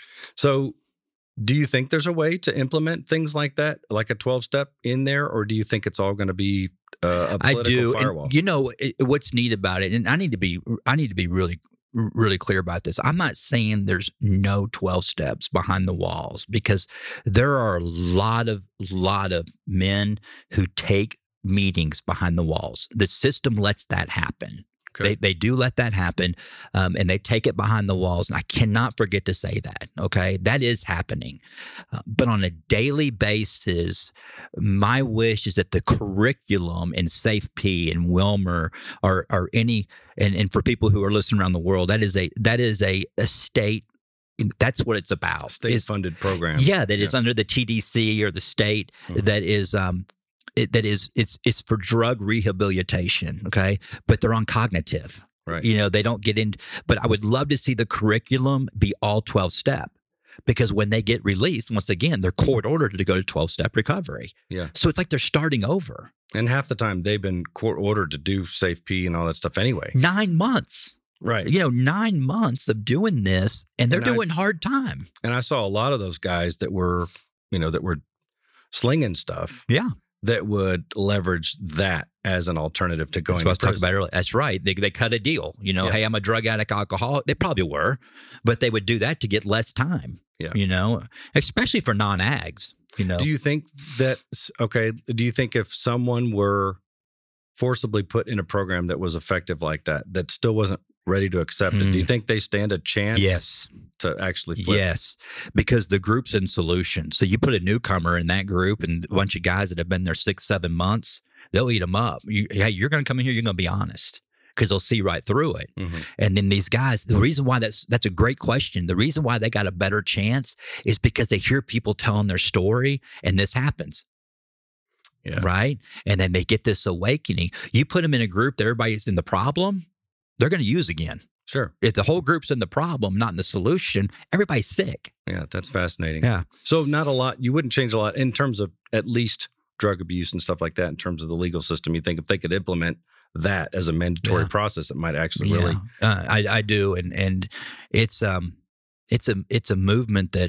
So do you think there's a way to implement things like that, like a twelve step in there? Or do you think it's all going to be uh, a political I do. firewall? And, you know, it, what's neat about it, and I need to be, I need to be really, really clear about this. I'm not saying there's no twelve steps behind the walls, because there are a lot of, lot of men who take meetings behind the walls. The system lets that happen. Okay. They they do let that happen, um, and they take it behind the walls. And I cannot forget to say that. Okay, that is happening, uh, but on a daily basis, my wish is that the curriculum in Safe P and Wilmer, or or any, and, and for people who are listening around the world, that is a that is a, a state. That's what it's about. State funded program. Yeah, that yeah. is under the T D C or the state. Mm-hmm. That is. Um, It, that is, it's it's for drug rehabilitation, okay? But they're on cognitive, Right. You know, they don't get in. But I would love to see the curriculum be all twelve step, because when they get released, once again, they're court ordered to go to twelve step recovery. Yeah. So it's like they're starting over. And half the time they've been court ordered to do Safe P and all that stuff anyway. Nine months, Right. you know, nine months of doing this, and they're And I- doing hard time. And I saw a lot of those guys that were, you know, that were slinging stuff. Yeah. That would leverage that as an alternative to going That's what I was to talking prison. about earlier. That's right. They they cut a deal. You know, Yeah. hey, I'm a drug addict, alcoholic. They probably were, but they would do that to get less time. Yeah. You know, especially for non-ags. You know, Do you think that, okay, do you think if someone were forcibly put in a program that was effective like that, that still wasn't ready to accept it, do you think they stand a chance yes, to actually flip? yes, because the group's in solution. So you put a newcomer in that group and a bunch of guys that have been there six, seven months, they'll eat them up. You, hey, you're going to come in here, you're going to be honest, because they'll see right through it. Mhm. And then these guys, the reason why that's that's a great question. The reason why they got a better chance is because they hear people telling their story, and this happens. Yeah. Right. And then they get this awakening. You put them in a group that everybody's in the problem, they're going to use again. Sure. If the whole group's in the problem, not in the solution, everybody's sick. Yeah, that's fascinating. Yeah. So not a lot, you wouldn't change a lot in terms of at least drug abuse and stuff like that in terms of the legal system. You think if they could implement that as a mandatory Yeah. process, it might actually really. Yeah. Uh, I, I do. And, and it's, um, it's a, it's a movement that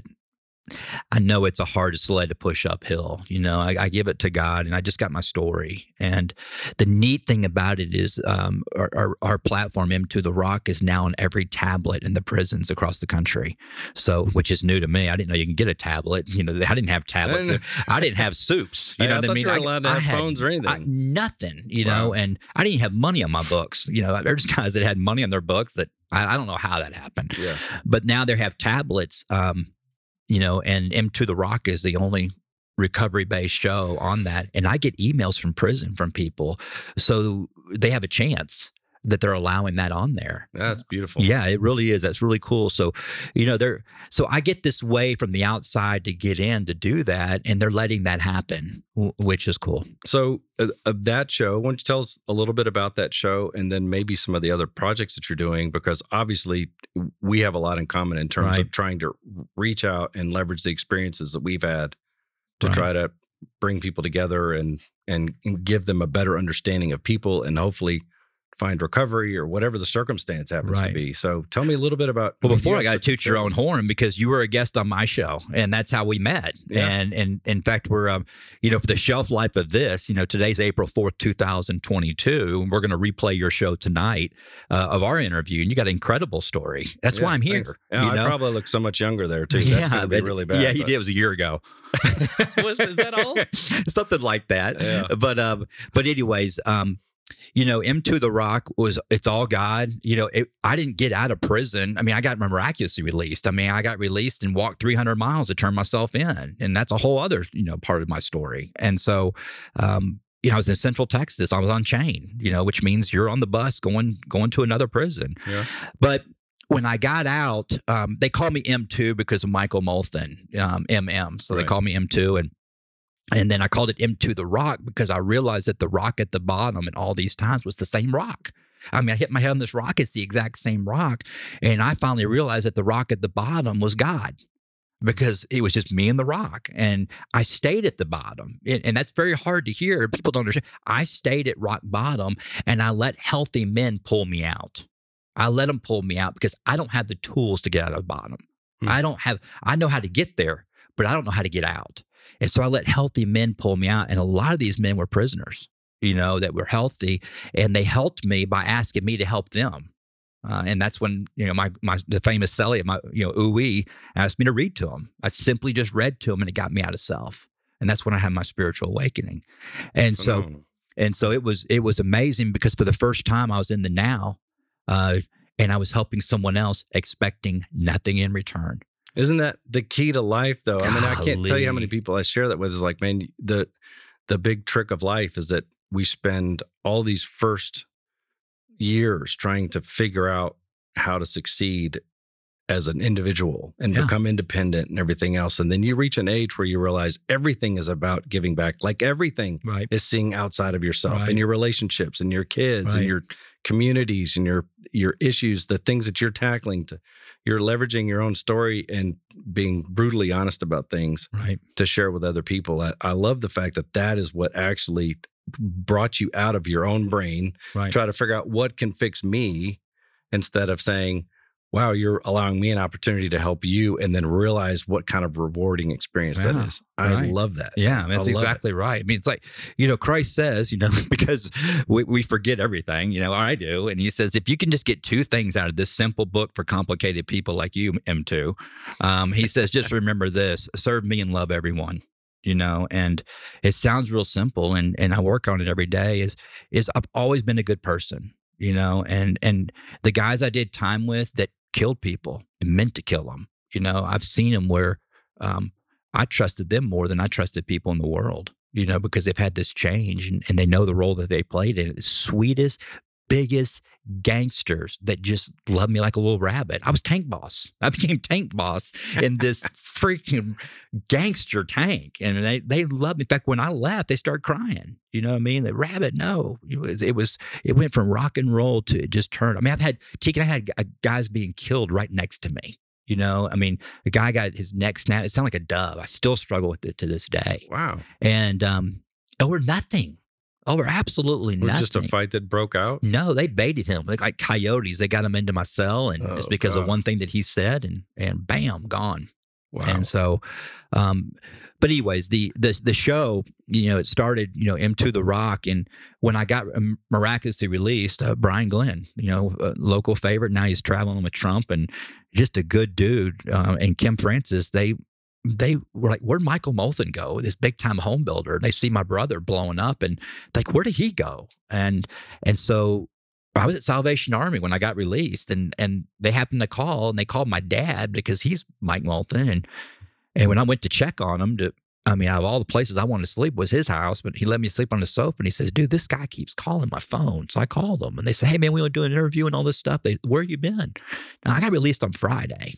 I know it's a hard sled to push uphill. You know, I, I give it to God, and I just got my story. And the neat thing about it is um, our, our, our platform, M to the Rock, is now on every tablet in the prisons across the country. So, which is new to me. I didn't know you can get a tablet. You know, I didn't have tablets. I didn't have soups. You Hey, know I what I thought mean? you were allowed to I have had- phones or anything. I- nothing, you Wow. know, and I didn't even have money on my books. You know, there's guys that had money on their books that I, I don't know how that happened. Yeah. But now they have tablets, um, you know, and M to the Rock is the only recovery-based show on that. And I get emails from prison from people. So they have a chance that they're allowing that on there. That's beautiful. Yeah, it really is. That's really cool. So, you know, they're so I get this way from the outside to get in to do that, and they're letting that happen, w- which is cool. So uh, of that show, why don't you tell us a little bit about that show and then maybe some of the other projects that you're doing? Because obviously we have a lot in common in terms Right. of trying to reach out and leverage the experiences that we've had to Right. try to bring people together and, and and give them a better understanding of people and hopefully find recovery or whatever the circumstance happens to Right. be. So tell me a little bit about. Well, you before have I got to such toot your show. own horn, because you were a guest on my show, and that's how we met. Yeah. And and in fact, we're um, you know, for the shelf life of this, you know, today's April fourth, two thousand twenty-two, and we're going to replay your show tonight uh, of our interview, and you got an incredible story. That's Yeah, why I'm here. thanks. Yeah, you I know? probably look so much younger there too. That's going to be but- really bad. Yeah, he but- did. It was a year ago. Was- is that all? Something like that. Yeah. But um, but anyways, um, you know, M to the Rock was it's all God. You know, it, I didn't get out of prison. I mean, I got miraculously released. I mean, I got released and walked three hundred miles to turn myself in, and that's a whole other you know part of my story. And so, um, you know, I was in Central Texas. I was on chain. You know, which means you're on the bus going going to another prison. Yeah. But when I got out, um, they call me M two because of Michael Moulton, um, M M. So Right. they call me M two. And and then I called it M two The Rock because I realized that the rock at the bottom and all these times was the same rock. I mean, I hit my head on this rock. It's the exact same rock. And I finally realized that the rock at the bottom was God, because it was just me and the rock. And I stayed at the bottom. And, and that's very hard to hear. People don't understand. I stayed at rock bottom, and I let healthy men pull me out. I let them pull me out because I don't have the tools to get out of the bottom. Hmm. I don't have, I know how to get there, but I don't know how to get out. And so I let healthy men pull me out. And a lot of these men were prisoners, you know, that were healthy, and they helped me by asking me to help them. Uh, and that's when, you know, my, my, the famous Celia, my, you know, Uwe asked me to read to him. I simply just read to him, and it got me out of self. And that's when I had my spiritual awakening. And so, Oh. and so it was, it was amazing, because for the first time I was in the now, uh, and I was helping someone else expecting nothing in return. Isn't that the key to life, though? I mean, I can't tell you how many Golly. people I share that with. Is like, man, the the big trick of life is that we spend all these first years trying to figure out how to succeed as an individual and Yeah. become independent and everything else. And then you reach an age where you realize everything is about giving back. Like everything Right. is seeing outside of yourself Right. and your relationships and your kids and Right. your communities and your your issues, the things that you're tackling. To you're leveraging your own story and being brutally honest about things Right. to share with other people. I, I love the fact that that is what actually brought you out of your own brain. Right. Try to figure out what can fix me, instead of saying, wow, you're allowing me an opportunity to help you, and then realize what kind of rewarding experience Yeah, that is. I right. love that. Yeah, I that's love exactly right. I mean, it's like, you know, Christ says, you know, because we, we forget everything, you know, or I do. And he says, if you can just get two things out of this simple book for complicated people like you, M two, um, he says, just remember this: serve me and love everyone. You know, and it sounds real simple, and and I work on it every day. Is is I've always been a good person, you know, and and the guys I did time with that killed people and meant to kill them, you know, I've seen them where um, I trusted them more than I trusted people in the world, you know, because they've had this change, and, and they know the role that they played in it. The sweetest, biggest gangsters that just love me like a little rabbit. I was tank boss. I became tank boss in this freaking gangster tank. And they, they loved me. In fact, when I left, they started crying. You know what I mean? The rabbit, no. It was, it was, it went from rock and roll to it just turned. I mean, I've had, Tegan, I had guys being killed right next to me. You know, I mean, the guy got his neck snapped. It sounded like a dove. I still struggle with it to this day. Wow. And um, over nothing. Over absolutely It was nothing. just a fight that broke out. No, they baited him like, like coyotes. They got him into my cell, and Oh, it's because God. of one thing that he said, and and bam, gone. Wow. And so, um, but anyways, the the the show, you know, it started, you know, M two The Rock, and when I got um, miraculously released, uh, Brian Glenn, you know, a local favorite. Now he's traveling with Trump, and just a good dude. Uh, and Kim Francis, they. They were like, where'd Michael Moulton go? This big time home builder. They see my brother blowing up, and like, where did he go? And and so I was at Salvation Army when I got released, and and they happened to call, and they called my dad because he's Mike Moulton, and and when I went to check on him, to I mean, out of all the places I wanted to sleep was his house, but he let me sleep on the sofa, and he says, dude, this guy keeps calling my phone. So I called him, and they said, hey man, we want to do an interview and all this stuff. They, where you been? Now I got released on Friday.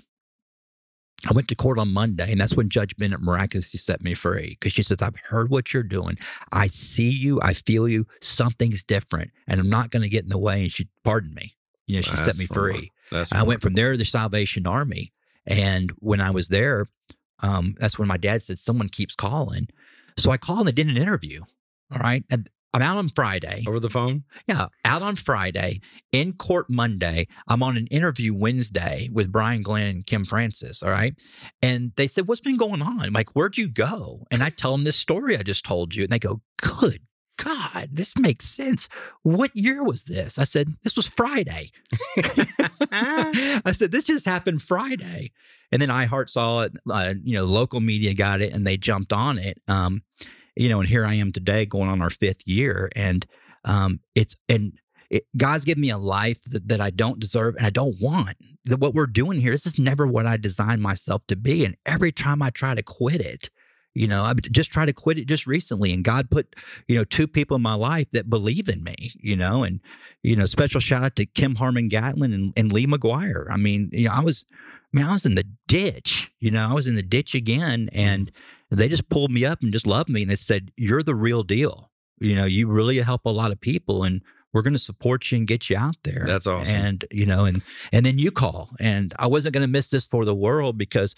I went to court on Monday, and that's when Judge Bennett miraculously set me free, because she says, I've heard what you're doing. I see you. I feel you. Something's different, and I'm not going to get in the way. And she pardoned me. You know, she set That's me wonderful. free. That's I went from wonderful. there to the Salvation Army. And when I was there, um, that's when my dad said, someone keeps calling. So I called and they did an interview. All right. And I'm out on Friday. Over the phone? Yeah, out on Friday, in court Monday. I'm on an interview Wednesday with Brian Glenn and Kim Francis, all right? And they said, what's been going on? I'm like, where'd you go? And I tell them this story I just told you. And they go, good God, this makes sense. What year was this? I said, this was Friday. I said, this just happened Friday. And then iHeart saw it, uh, you know, local media got it, and they jumped on it. Um, you know, and here I am today going on our fifth year. And um, it's, and it, God's given me a life that, that I don't deserve and I don't want. That what we're doing here, this is never what I designed myself to be. And every time I try to quit it, You know, I just tried to quit it just recently, and God put, you know, two people in my life that believe in me, you know, and, you know, special shout out to Kim Harmon Gatlin and, and Lee McGuire. I mean, you know, I was, I mean, I was in the ditch, you know, I was in the ditch again, and they just pulled me up and just loved me. And they said, you're the real deal. You know, you really help a lot of people, and we're going to support you and get you out there. That's awesome. And, you know, and, and then you call, and I wasn't going to miss this for the world, because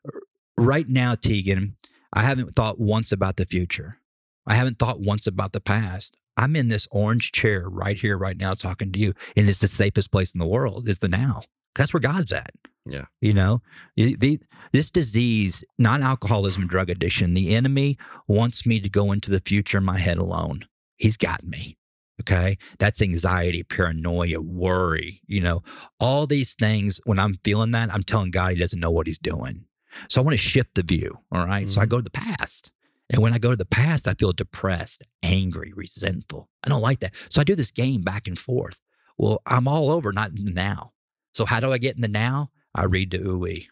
right now, Tegan, I haven't thought once about the future. I haven't thought once about the past. I'm in this orange chair right here, right now, talking to you. And it's the safest place in the world is the now. That's where God's at. Yeah. You know, the, the, this disease, non-alcoholism and drug addiction, the enemy wants me to go into the future in my head alone. He's got me. Okay. That's anxiety, paranoia, worry, you know, all these things. When I'm feeling that, I'm telling God he doesn't know what he's doing. So I want to shift the view. All right. Mm-hmm. So I go to the past. And when I go to the past, I feel depressed, angry, resentful. I don't like that. So I do this game back and forth. Well, I'm all over, not in the now. So how do I get in the now? I read the O E.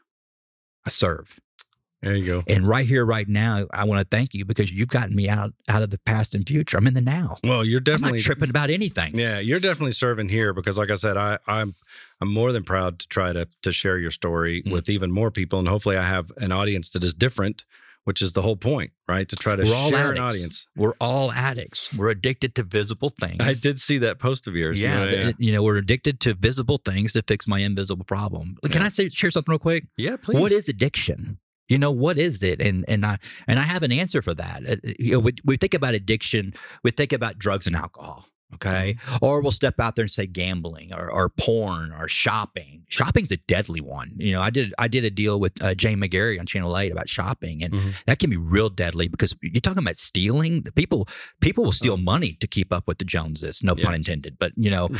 I serve. There you go. And right here, right now, I want to thank you, because you've gotten me out, out of the past and future. I'm in the now. Well, you're definitely I'm not tripping about anything. Yeah, you're definitely serving here, because like I said, I, I'm I'm more than proud to try to to share your story mm-hmm. with even more people. And hopefully I have an audience that is different, which is the whole point, right? To try to We're all share addicts. an audience. We're all addicts. We're addicted to visible things. I did see that post of yours. Yeah, You know, yeah. you know, we're addicted to visible things to fix my invisible problem. Can Yeah. I say share something real quick? Yeah, please. What is addiction? You know, what is it? And and I and I have an answer for that. Uh, You know, we, we think about addiction, we think about drugs and alcohol, okay? Mm-hmm. Or we'll step out there and say gambling or, or porn or shopping. Shopping's a deadly one. You know, I did I did a deal with uh, Jay McGarry on Channel eight about shopping, and Mm-hmm. that can be real deadly, because you're talking about stealing. People people will steal money to keep up with the Joneses. No Yeah. pun intended, but you know,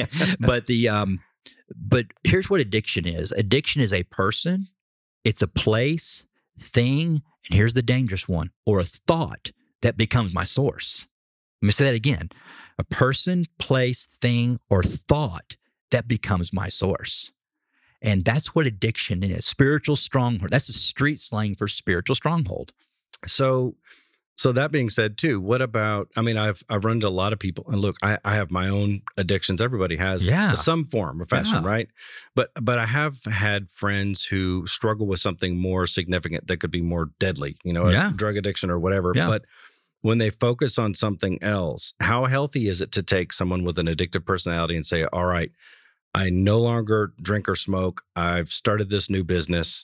but the um, but here's what addiction is. Addiction is a person. It's a place, thing, and here's the dangerous one, or a thought that becomes my source. Let me say that again. A person, place, thing, or thought that becomes my source. And that's what addiction is. Spiritual stronghold. That's a street slang for spiritual stronghold. So, so that being said, too, what about? I mean, I've I've run into a lot of people, and look, I, I have my own addictions. Everybody has Yeah. some form or fashion, Yeah. right? But but I have had friends who struggle with something more significant that could be more deadly, you know, a Yeah. drug addiction or whatever. Yeah. But when they focus on something else, how healthy is it to take someone with an addictive personality and say, "All right, I no longer drink or smoke. I've started this new business,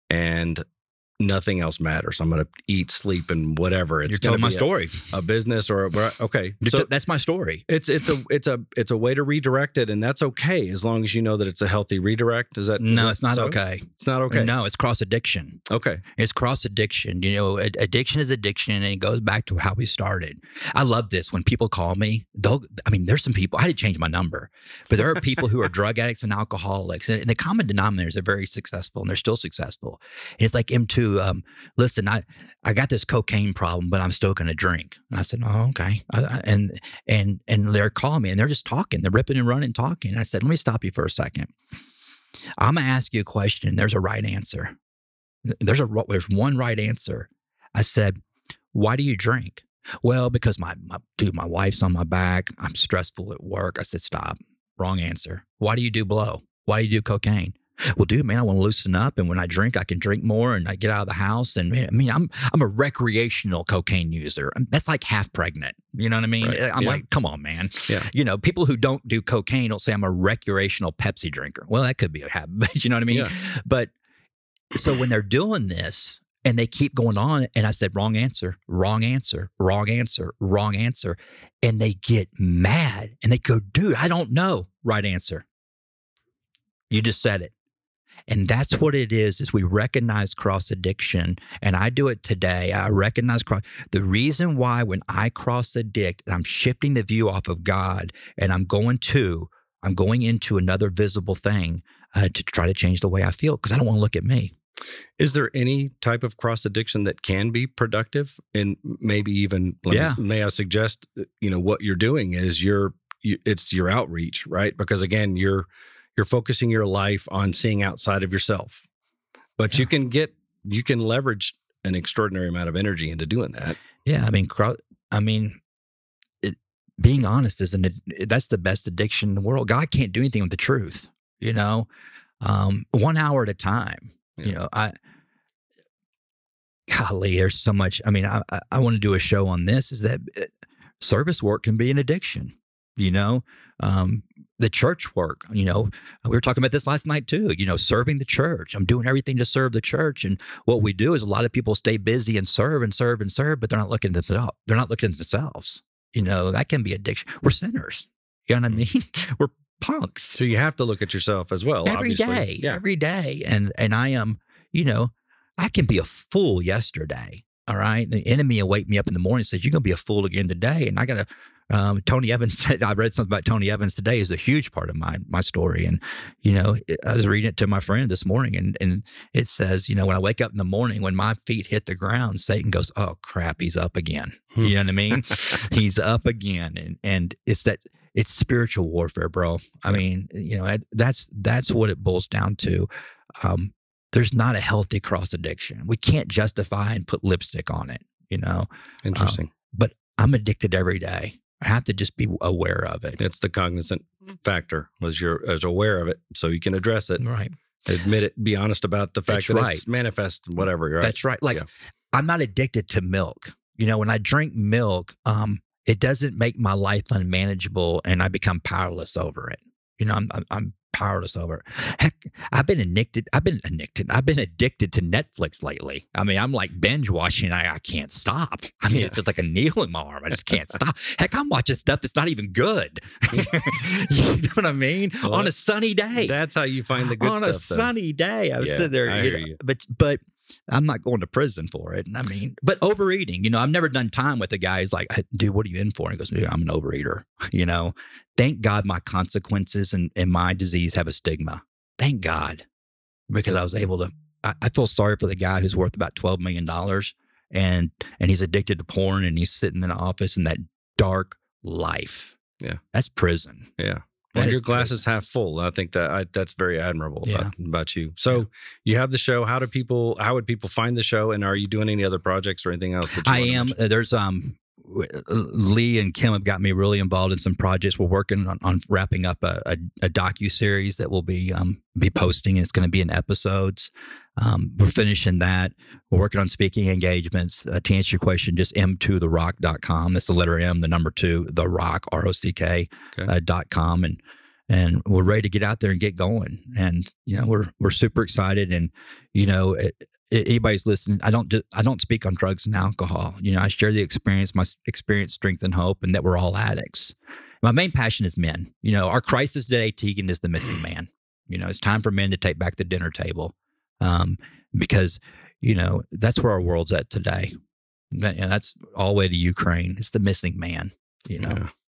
and nothing else matters. I'm going to eat, sleep, and whatever. It's You're going telling to my be a, story. a business or a, okay. You're So t- that's my story. it's it's a it's a it's a way to redirect it, and that's okay as long as you know that it's a healthy redirect. Is that is No, that it's not so? okay. It's not okay. No, it's cross addiction. Okay. It's cross addiction. You know, ad- addiction is addiction, and it goes back to how we started. I love this when people call me. They'll, I mean, there's some people. I had to change my number, but there are people who are drug addicts and alcoholics, and, and the common denominators are very successful, and they're still successful. And it's like M two. Um, listen, I I got this cocaine problem, but I'm still going to drink. And I said, oh, okay. I, I, and and and they're calling me, and they're just talking. They're ripping and running, talking. And I said, let me stop you for a second. I'm gonna ask you a question. There's a right answer. There's a there's one right answer. I said, why do you drink? Well, because my, my dude, my wife's on my back. I'm stressful at work. I said, stop. Wrong answer. Why do you do blow? Why do you do cocaine? Well, dude, man, I want to loosen up, and when I drink, I can drink more, and I get out of the house. And I mean, I'm I'm a recreational cocaine user. That's like half pregnant. You know what I mean? Right. I'm Yeah. like, come on, man. Yeah. You know, people who don't do cocaine will say I'm a recreational Pepsi drinker. Well, that could be a habit, but you know what I mean? Yeah. But so when they're doing this and they keep going on, and I said, wrong answer, wrong answer, wrong answer, wrong answer. And they get mad and they go, dude, I don't know. Right answer. You just said it. And that's what it is, is we recognize cross addiction. And I do it today. I recognize cross. The reason why when I cross addict, I'm shifting the view off of God, and I'm going to, I'm going into another visible thing uh, to try to change the way I feel, because I don't want to look at me. Is there any type of cross addiction that can be productive, and maybe even let Yeah. me, may I suggest, you know, what you're doing is you're you, it's your outreach, right? Because again, you're you're focusing your life on seeing outside of yourself, but Yeah. you can get you can leverage an extraordinary amount of energy into doing that. Yeah, I mean, cro- I mean, it, being honest is an that's the best addiction in the world. God can't do anything with the truth, you know. Um, one hour at a time, yeah. you know. I, golly, there's so much. I mean, I I, I want to do a show on this. Is that service work can be an addiction, you know. Um, the church work, you know, we were talking about this last night too, you know, serving the church. I'm doing everything to serve the church. And what we do is a lot of people stay busy and serve and serve and serve, but they're not looking at themselves. They're not looking at themselves. You know, that can be addiction. We're sinners. You know what I mean? We're punks. So you have to look at yourself as well. Every obviously. day, yeah. every day. And, and I am, you know, I can be a fool yesterday. All right. The enemy will wake me up in the morning and says, you're going to be a fool again today. And I got to, Um, Tony Evans said, I read something about Tony Evans today is a huge part of my, my story. And, you know, I was reading it to my friend this morning and, and it says, you know, when I wake up in the morning, when my feet hit the ground, Satan goes, oh crap, he's up again. You know what I mean? He's up again. And, and it's that, it's spiritual warfare, bro. I mean, you know, that's, that's what it boils down to. Um, there's not a healthy cross addiction. We can't justify and put lipstick on it, you know? Interesting. Um, but I'm addicted every day. I have to just be aware of it. It's the cognizant factor, as you're as aware of it, so you can address it. Right. Admit it. Be honest about the fact That's that right. it's manifest, whatever. Right? That's right. Like, yeah. I'm not addicted to milk. You know, when I drink milk, um, it doesn't make my life unmanageable, and I become powerless over it. You know, I'm I'm, I'm powerless over it. Heck, I've been addicted. I've been addicted. I've been addicted to Netflix lately. I mean, I'm like binge watching. I, I can't stop. I mean, Yeah. it's just like a needle in my arm. I just can't stop. Heck, I'm watching stuff that's not even good. You know what I mean? Well, on a sunny day. That's how you find the good on stuff. a though. sunny day. I was Yeah, sitting there, I you hear know, you. but but I'm not going to prison for it. I mean, but overeating, you know, I've never done time with a guy who's like, dude, what are you in for? And he goes, dude, I'm an overeater. You know, thank God my consequences and, and my disease have a stigma. Thank God, because I was able to. I, I feel sorry for the guy who's worth about twelve million dollars and and he's addicted to porn and he's sitting in an office in that dark life. Yeah, that's prison. Yeah. That And is your glass is half full. I think that I, that's very admirable Yeah. about, about you. So Yeah. you have the show. How do people? How would people find the show? And are you doing any other projects or anything else? That you I wanna am. mention? Uh, There's um, w- Lee and Kim have got me really involved in some projects. We're working on, on wrapping up a, a, a docu series that will be um be posting, and it's going to be in episodes. Um, we're finishing that. We're working on speaking engagements. Uh, to answer your question, just m two the rock dot com. That's the letter M, the number two, the rock, R O C K Okay. uh, dot com, and and we're ready to get out there and get going. And you know, we're we're super excited. And you know, it, it, anybody's listening, I don't do, I don't speak on drugs and alcohol. You know, I share the experience, my experience, strength, and hope, and that we're all addicts. My main passion is men. You know, our crisis today, Tegan, is the missing man. You know, it's time for men to take back the dinner table, um, because you know that's where our world's at today. That, and that's all the way to Ukraine. It's the missing man. You know. Yeah.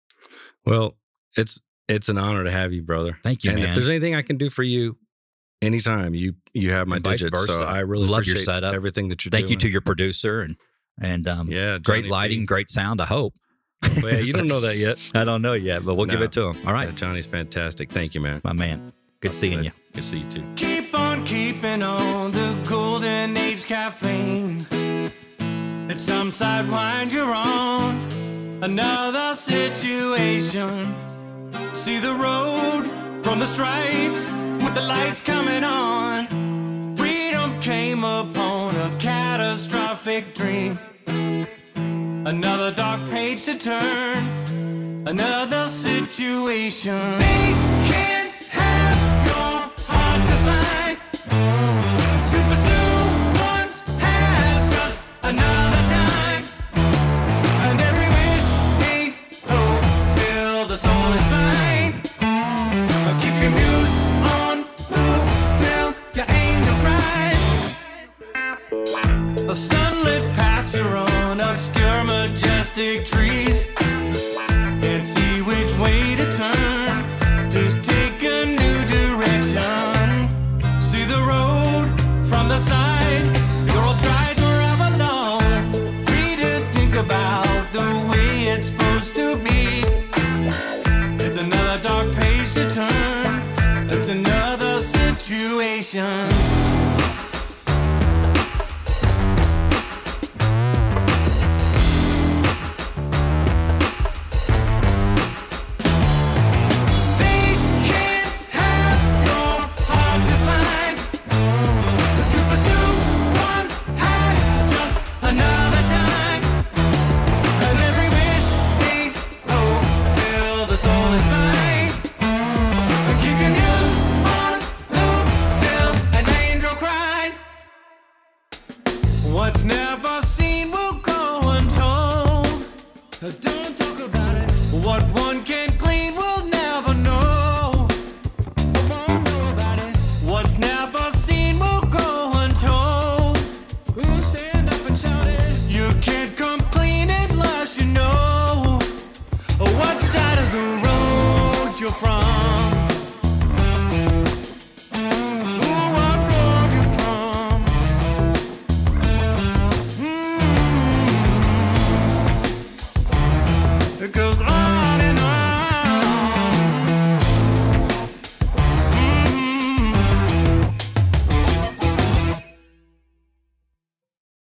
Well, it's it's an honor to have you, brother. Thank you, and man. if there's anything I can do for you, anytime, you you have my And vice digits. versa. So I really Love your appreciate setup. everything that you're Thank doing. you to your producer and and um, Yeah, great Johnny lighting, P. great sound. I hope. Well, yeah, you don't know that yet. I don't know yet, but we'll give No. it to him. All right, Yeah, Johnny's fantastic. Thank you, man. my man. Good seeing you. Good to see you too. Keep on keeping on the golden age caffeine. It's some side wind you're on. Another situation. See the road from the stripes with the lights coming on. Freedom came upon a catastrophic dream. Another dark page to turn. Another situation. They can't have your heart to find. To pursue once has just another time. And every wish ain't hope till the soul is mine. Keep your muse on loop till your angel cries. A sunlit paths you're on, obscure majestic trees. Can't see which way to turn. Just take a new direction. See the road from the side. Your old strides wherever long. Free to think about the way it's supposed to be. It's another dark page to turn. It's another situation.